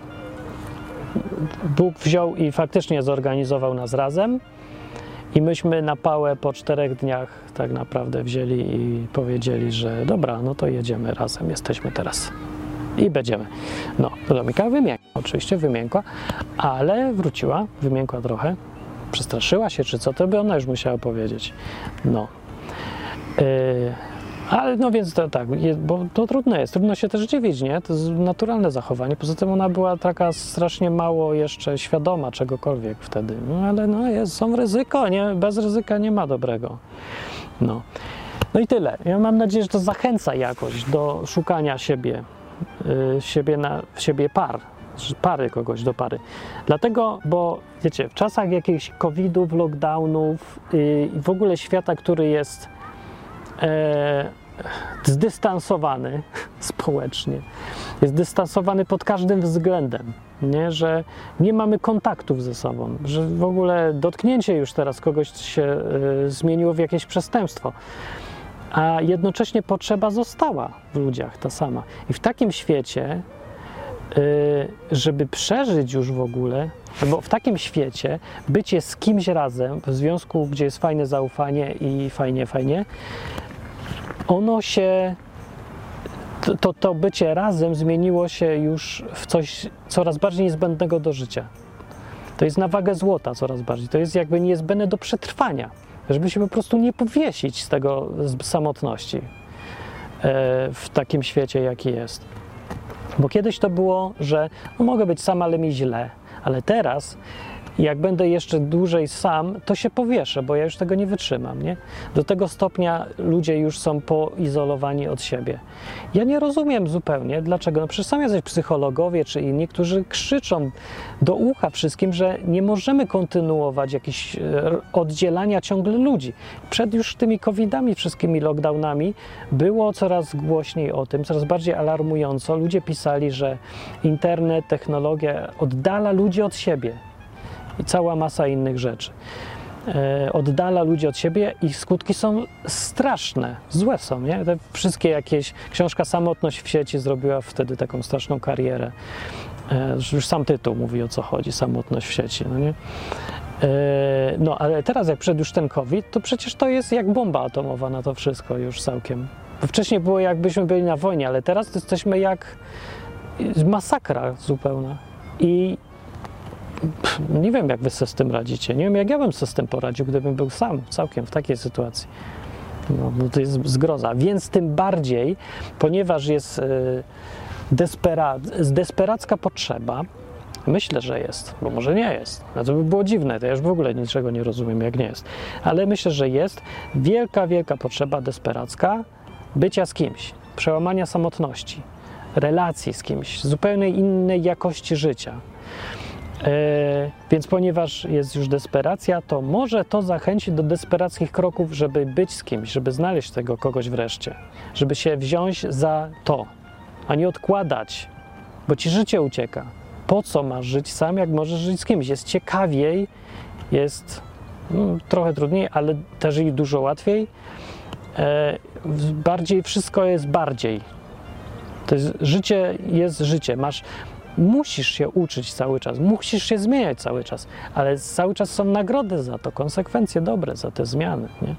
Bóg wziął i faktycznie zorganizował nas razem i myśmy na pałę po czterech dniach tak naprawdę wzięli i powiedzieli, że dobra, no to jedziemy razem, jesteśmy teraz i będziemy. No, Domika wymiękła, oczywiście wymiękła, ale wróciła, wymiękła trochę, przestraszyła się czy co, to by ona już musiała powiedzieć. No. Yy, ale no więc to tak, bo to trudne jest, trudno się też dziwić, nie? To jest naturalne zachowanie, poza tym ona była taka strasznie mało jeszcze świadoma czegokolwiek wtedy, no ale no jest, są ryzyko, nie? Bez ryzyka nie ma dobrego. No. No i tyle. Ja mam nadzieję, że to zachęca jakoś do szukania siebie, yy, siebie, na, siebie par, pary kogoś do pary. Dlatego, bo wiecie, w czasach jakichś kowidów, lockdownów i yy, w ogóle świata, który jest e, zdystansowany społecznie, jest dystansowany pod każdym względem, nie? Że nie mamy kontaktów ze sobą, że w ogóle dotknięcie już teraz kogoś się y, zmieniło w jakieś przestępstwo, a jednocześnie potrzeba została w ludziach ta sama. I w takim świecie, y, żeby przeżyć już w ogóle, bo w takim świecie bycie z kimś razem, w związku, gdzie jest fajne zaufanie i fajnie, fajnie, ono się, to, to, to bycie razem zmieniło się już w coś coraz bardziej niezbędnego do życia. To jest na wagę złota coraz bardziej. To jest jakby niezbędne do przetrwania, żeby się po prostu nie powiesić z tego z samotności e, w takim świecie, jaki jest. Bo kiedyś to było, że no, mogę być sam, ale mi źle, ale teraz jak będę jeszcze dłużej sam, to się powieszę, bo ja już tego nie wytrzymam, nie? Do tego stopnia ludzie już są poizolowani od siebie. Ja nie rozumiem zupełnie, dlaczego. No przecież sami jacyś psychologowie czy inni, którzy krzyczą do ucha wszystkim, że nie możemy kontynuować jakichś oddzielania ciągle ludzi. Przed już tymi covidami, wszystkimi lockdownami było coraz głośniej o tym, coraz bardziej alarmująco. Ludzie pisali, że internet, technologia oddala ludzi od siebie. I cała masa innych rzeczy. E, oddala ludzi od siebie i skutki są straszne, złe są, nie? Te wszystkie jakieś... Książka Samotność w sieci zrobiła wtedy taką straszną karierę. E, już sam tytuł mówi, o co chodzi, samotność w sieci, no nie? E, no, ale teraz jak przed już ten COVID, to przecież to jest jak bomba atomowa na to wszystko już całkiem. Bo wcześniej było jakbyśmy byli na wojnie, ale teraz to jesteśmy jak masakra zupełna. I nie wiem, jak wy sobie z tym radzicie. Nie wiem, jak ja bym sobie z tym poradził, gdybym był sam całkiem w takiej sytuacji. No, no to jest zgroza. Więc tym bardziej, ponieważ jest y, despera, desperacka potrzeba, myślę, że jest, bo może nie jest. No to by było dziwne, to ja już w ogóle niczego nie rozumiem, jak nie jest. Ale myślę, że jest wielka, wielka potrzeba desperacka bycia z kimś, przełamania samotności, relacji z kimś, zupełnie innej jakości życia. E, więc ponieważ jest już desperacja, to może to zachęcić do desperackich kroków, żeby być z kimś, żeby znaleźć tego kogoś wreszcie, żeby się wziąć za to, a nie odkładać, bo ci życie ucieka. Po co masz żyć sam, jak możesz żyć z kimś? Jest ciekawiej, jest no, trochę trudniej, ale też i dużo łatwiej. E, bardziej, wszystko jest bardziej. To jest, życie jest życie. Masz Musisz się uczyć cały czas, musisz się zmieniać cały czas, ale cały czas są nagrody za to, konsekwencje dobre za te zmiany, nie?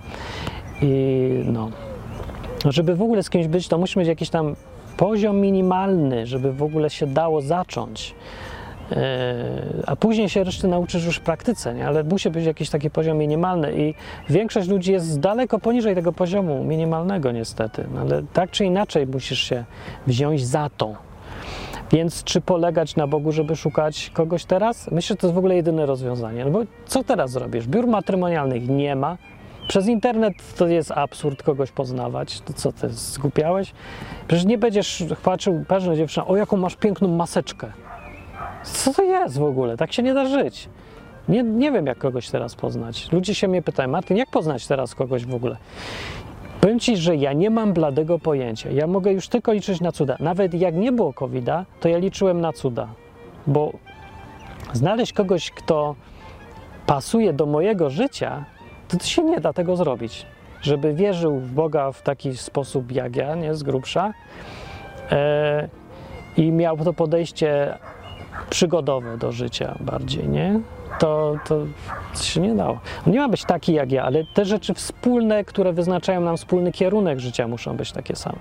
I no, żeby w ogóle z kimś być, to musi mieć jakiś tam poziom minimalny, żeby w ogóle się dało zacząć, yy, a później się reszty nauczysz już w praktyce, nie? Ale musi być jakiś taki poziom minimalny i większość ludzi jest daleko poniżej tego poziomu minimalnego niestety, no, ale tak czy inaczej musisz się wziąć za to. Więc czy polegać na Bogu, żeby szukać kogoś teraz? Myślę, że to jest w ogóle jedyne rozwiązanie. No bo co teraz zrobisz? Biur matrymonialnych nie ma. Przez internet to jest absurd kogoś poznawać. To co, ty zgłupiałeś? Przecież nie będziesz patrzył, patrz na dziewczynę, o jaką masz piękną maseczkę. Co to jest w ogóle? Tak się nie da żyć. Nie, nie wiem, jak kogoś teraz poznać. Ludzie się mnie pytają, Martin, jak poznać teraz kogoś w ogóle? Powiem ci, że ja nie mam bladego pojęcia. Ja mogę już tylko liczyć na cuda. Nawet jak nie było kowida, to ja liczyłem na cuda. Bo znaleźć kogoś, kto pasuje do mojego życia, to, to się nie da tego zrobić. Żeby wierzył w Boga w taki sposób jak ja, nie z grubsza, e, i miał to podejście przygodowe do życia bardziej, nie? To, to się nie dało. On nie ma być taki jak ja, ale te rzeczy wspólne, które wyznaczają nam wspólny kierunek życia, muszą być takie same.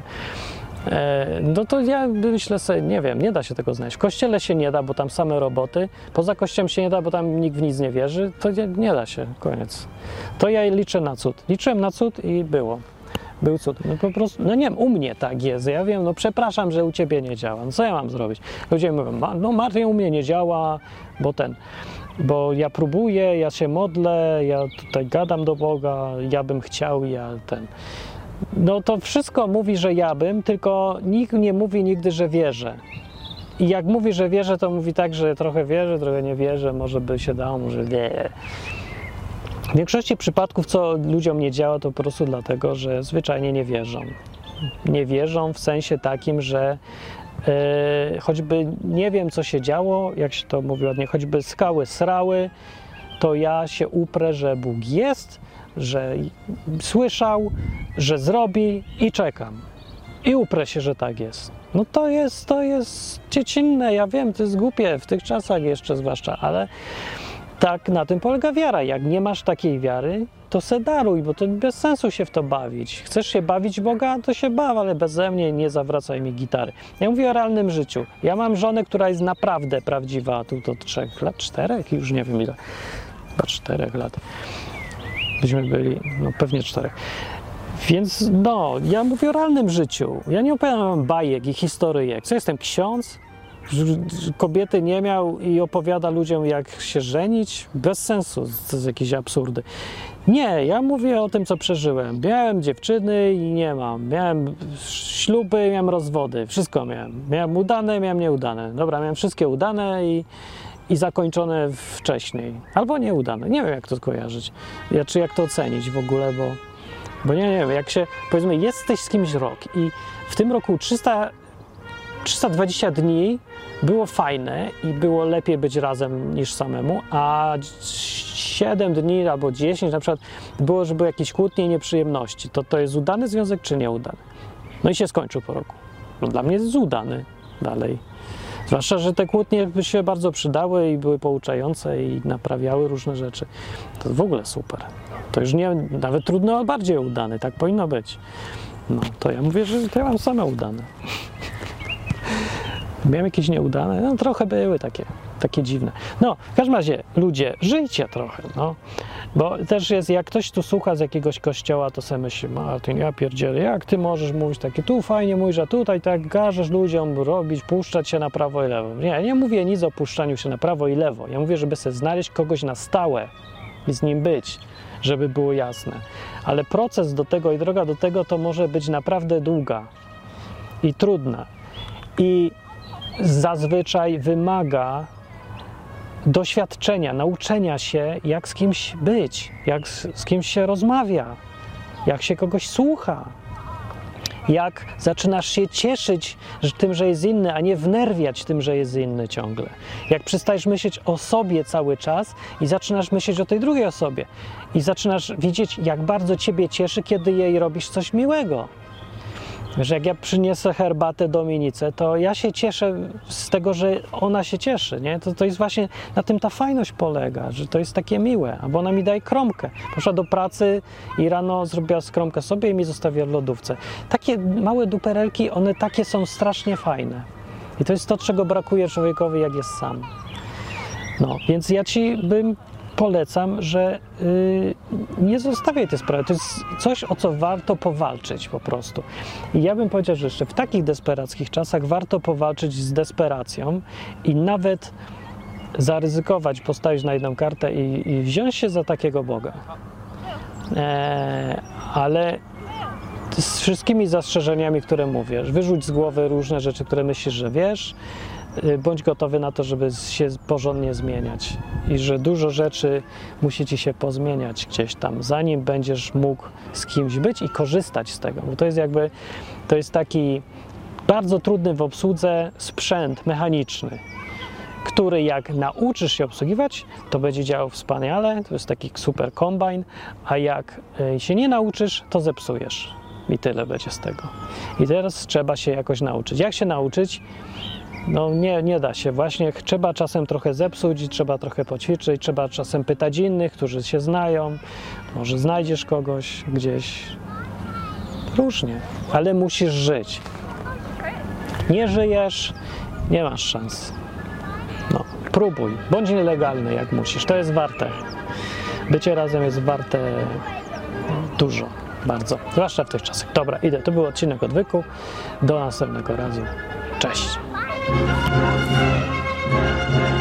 No to ja myślę sobie, nie wiem, nie da się tego znaleźć. W kościele się nie da, bo tam same roboty. Poza kościołem się nie da, bo tam nikt w nic nie wierzy. To nie, nie da się, koniec. To ja liczę na cud. Liczyłem na cud i było. Był cud. No po prostu, no nie wiem, u mnie tak jest. Ja wiem, no przepraszam, że u ciebie nie działa. No co ja mam zrobić? Ludzie mówią, no Martin, u mnie nie działa, bo ten... Bo ja próbuję, ja się modlę, ja tutaj gadam do Boga, ja bym chciał, ja ten... No to wszystko mówi, że ja bym, tylko nikt nie mówi nigdy, że wierzę. I jak mówi, że wierzę, to mówi tak, że trochę wierzę, trochę nie wierzę, może by się dało, może nie. W większości przypadków, co ludziom nie działa, to po prostu dlatego, że zwyczajnie nie wierzą. Nie wierzą w sensie takim, że Yy, choćby nie wiem, co się działo, jak się to mówi ładnie, choćby skały srały, to ja się uprę, że Bóg jest, że słyszał, że zrobi i czekam. I uprę się, że tak jest. No to jest, to jest dziecinne, ja wiem, to jest głupie, w tych czasach jeszcze zwłaszcza, ale tak na tym polega wiara. Jak nie masz takiej wiary, to se daruj, bo to bez sensu się w to bawić. Chcesz się bawić Boga, to się baw, ale beze mnie nie zawracaj mi gitary. Ja mówię o realnym życiu. Ja mam żonę, która jest naprawdę prawdziwa, tu to trzech lat, czterech, już nie wiem ile, chyba czterech lat. Byśmy byli, no pewnie czterech. Więc no, ja mówię o realnym życiu. Ja nie opowiadam bajek i historyjek. Co, jestem ksiądz? Kobiety nie miał i opowiada ludziom, jak się żenić? Bez sensu, to jest jakieś absurdy. Nie, ja mówię o tym, co przeżyłem. Miałem dziewczyny i nie mam. Miałem śluby, miałem rozwody. Wszystko miałem. Miałem udane, miałem nieudane. Dobra, miałem wszystkie udane i, i zakończone wcześniej. Albo nieudane. Nie wiem, jak to skojarzyć. Ja, czy jak to ocenić w ogóle, bo, bo nie, nie wiem. Jak się, powiedzmy, jesteś z kimś rok i w tym roku trzysta, trzysta dwadzieścia dni było fajne i było lepiej być razem niż samemu, a siedem dni albo dziesięć na przykład było, że były jakieś kłótnie i nieprzyjemności. To to jest udany związek czy nieudany? No i się skończył po roku. No dla mnie jest udany dalej. Zwłaszcza, że te kłótnie by się bardzo przydały i były pouczające i naprawiały różne rzeczy. To w ogóle super. To już nie, nawet trudno, a bardziej udany. Tak powinno być. No, to ja mówię, że to ja mam same udane. Miałem jakieś nieudane? No trochę były takie, takie dziwne. No, w każdym razie, ludzie, żyjcie trochę, no. Bo też jest, jak ktoś tu słucha z jakiegoś kościoła, to sobie myśli, Martin, ja pierdzielę, jak ty możesz mówić takie, tu fajnie mówisz, a tutaj tak każesz ludziom robić, puszczać się na prawo i lewo. Nie, ja nie mówię nic o puszczaniu się na prawo i lewo. Ja mówię, żeby sobie znaleźć kogoś na stałe i z nim być, żeby było jasne. Ale proces do tego i droga do tego to może być naprawdę długa i trudna. I zazwyczaj wymaga doświadczenia, nauczenia się, jak z kimś być, jak z, z kimś się rozmawia, jak się kogoś słucha, jak zaczynasz się cieszyć że tym, że jest inny, a nie wnerwiać tym, że jest inny ciągle. Jak przestajesz myśleć o sobie cały czas i zaczynasz myśleć o tej drugiej osobie i zaczynasz widzieć, jak bardzo ciebie cieszy, kiedy jej robisz coś miłego. Że jak ja przyniosę herbatę Dominice, to ja się cieszę z tego, że ona się cieszy, nie? To, to jest właśnie, na tym ta fajność polega, że to jest takie miłe, albo ona mi daje kromkę. Poszła do pracy i rano zrobiła skromkę sobie i mi zostawiła w lodówce. Takie małe duperelki, one takie są strasznie fajne. I to jest to, czego brakuje człowiekowi, jak jest sam. No, więc ja ci bym polecam, że yy, nie zostawiaj tej sprawy. To jest coś, o co warto powalczyć po prostu. I ja bym powiedział, że jeszcze w takich desperackich czasach warto powalczyć z desperacją i nawet zaryzykować, postawić na jedną kartę i, i wziąć się za takiego Boga. Eee, ale z wszystkimi zastrzeżeniami, które mówię. Wyrzuć z głowy różne rzeczy, które myślisz, że wiesz. Bądź gotowy na to, żeby się porządnie zmieniać i że dużo rzeczy musi ci się pozmieniać gdzieś tam, zanim będziesz mógł z kimś być i korzystać z tego, bo to jest jakby, to jest taki bardzo trudny w obsłudze sprzęt mechaniczny, który jak nauczysz się obsługiwać, to będzie działał wspaniale, to jest taki super kombajn, a jak się nie nauczysz, to zepsujesz i tyle będzie z tego. I teraz trzeba się jakoś nauczyć. Jak się nauczyć? No nie, nie da się. Właśnie trzeba czasem trochę zepsuć, trzeba trochę poćwiczyć, trzeba czasem pytać innych, którzy się znają. Może znajdziesz kogoś gdzieś. Różnie, ale musisz żyć. Nie żyjesz, nie masz szans. No, próbuj. Bądź nielegalny, jak musisz. To jest warte. Bycie razem jest warte dużo, bardzo. Zwłaszcza w tych czasach. Dobra, idę. To był odcinek Odwyku. Do następnego razu. Cześć.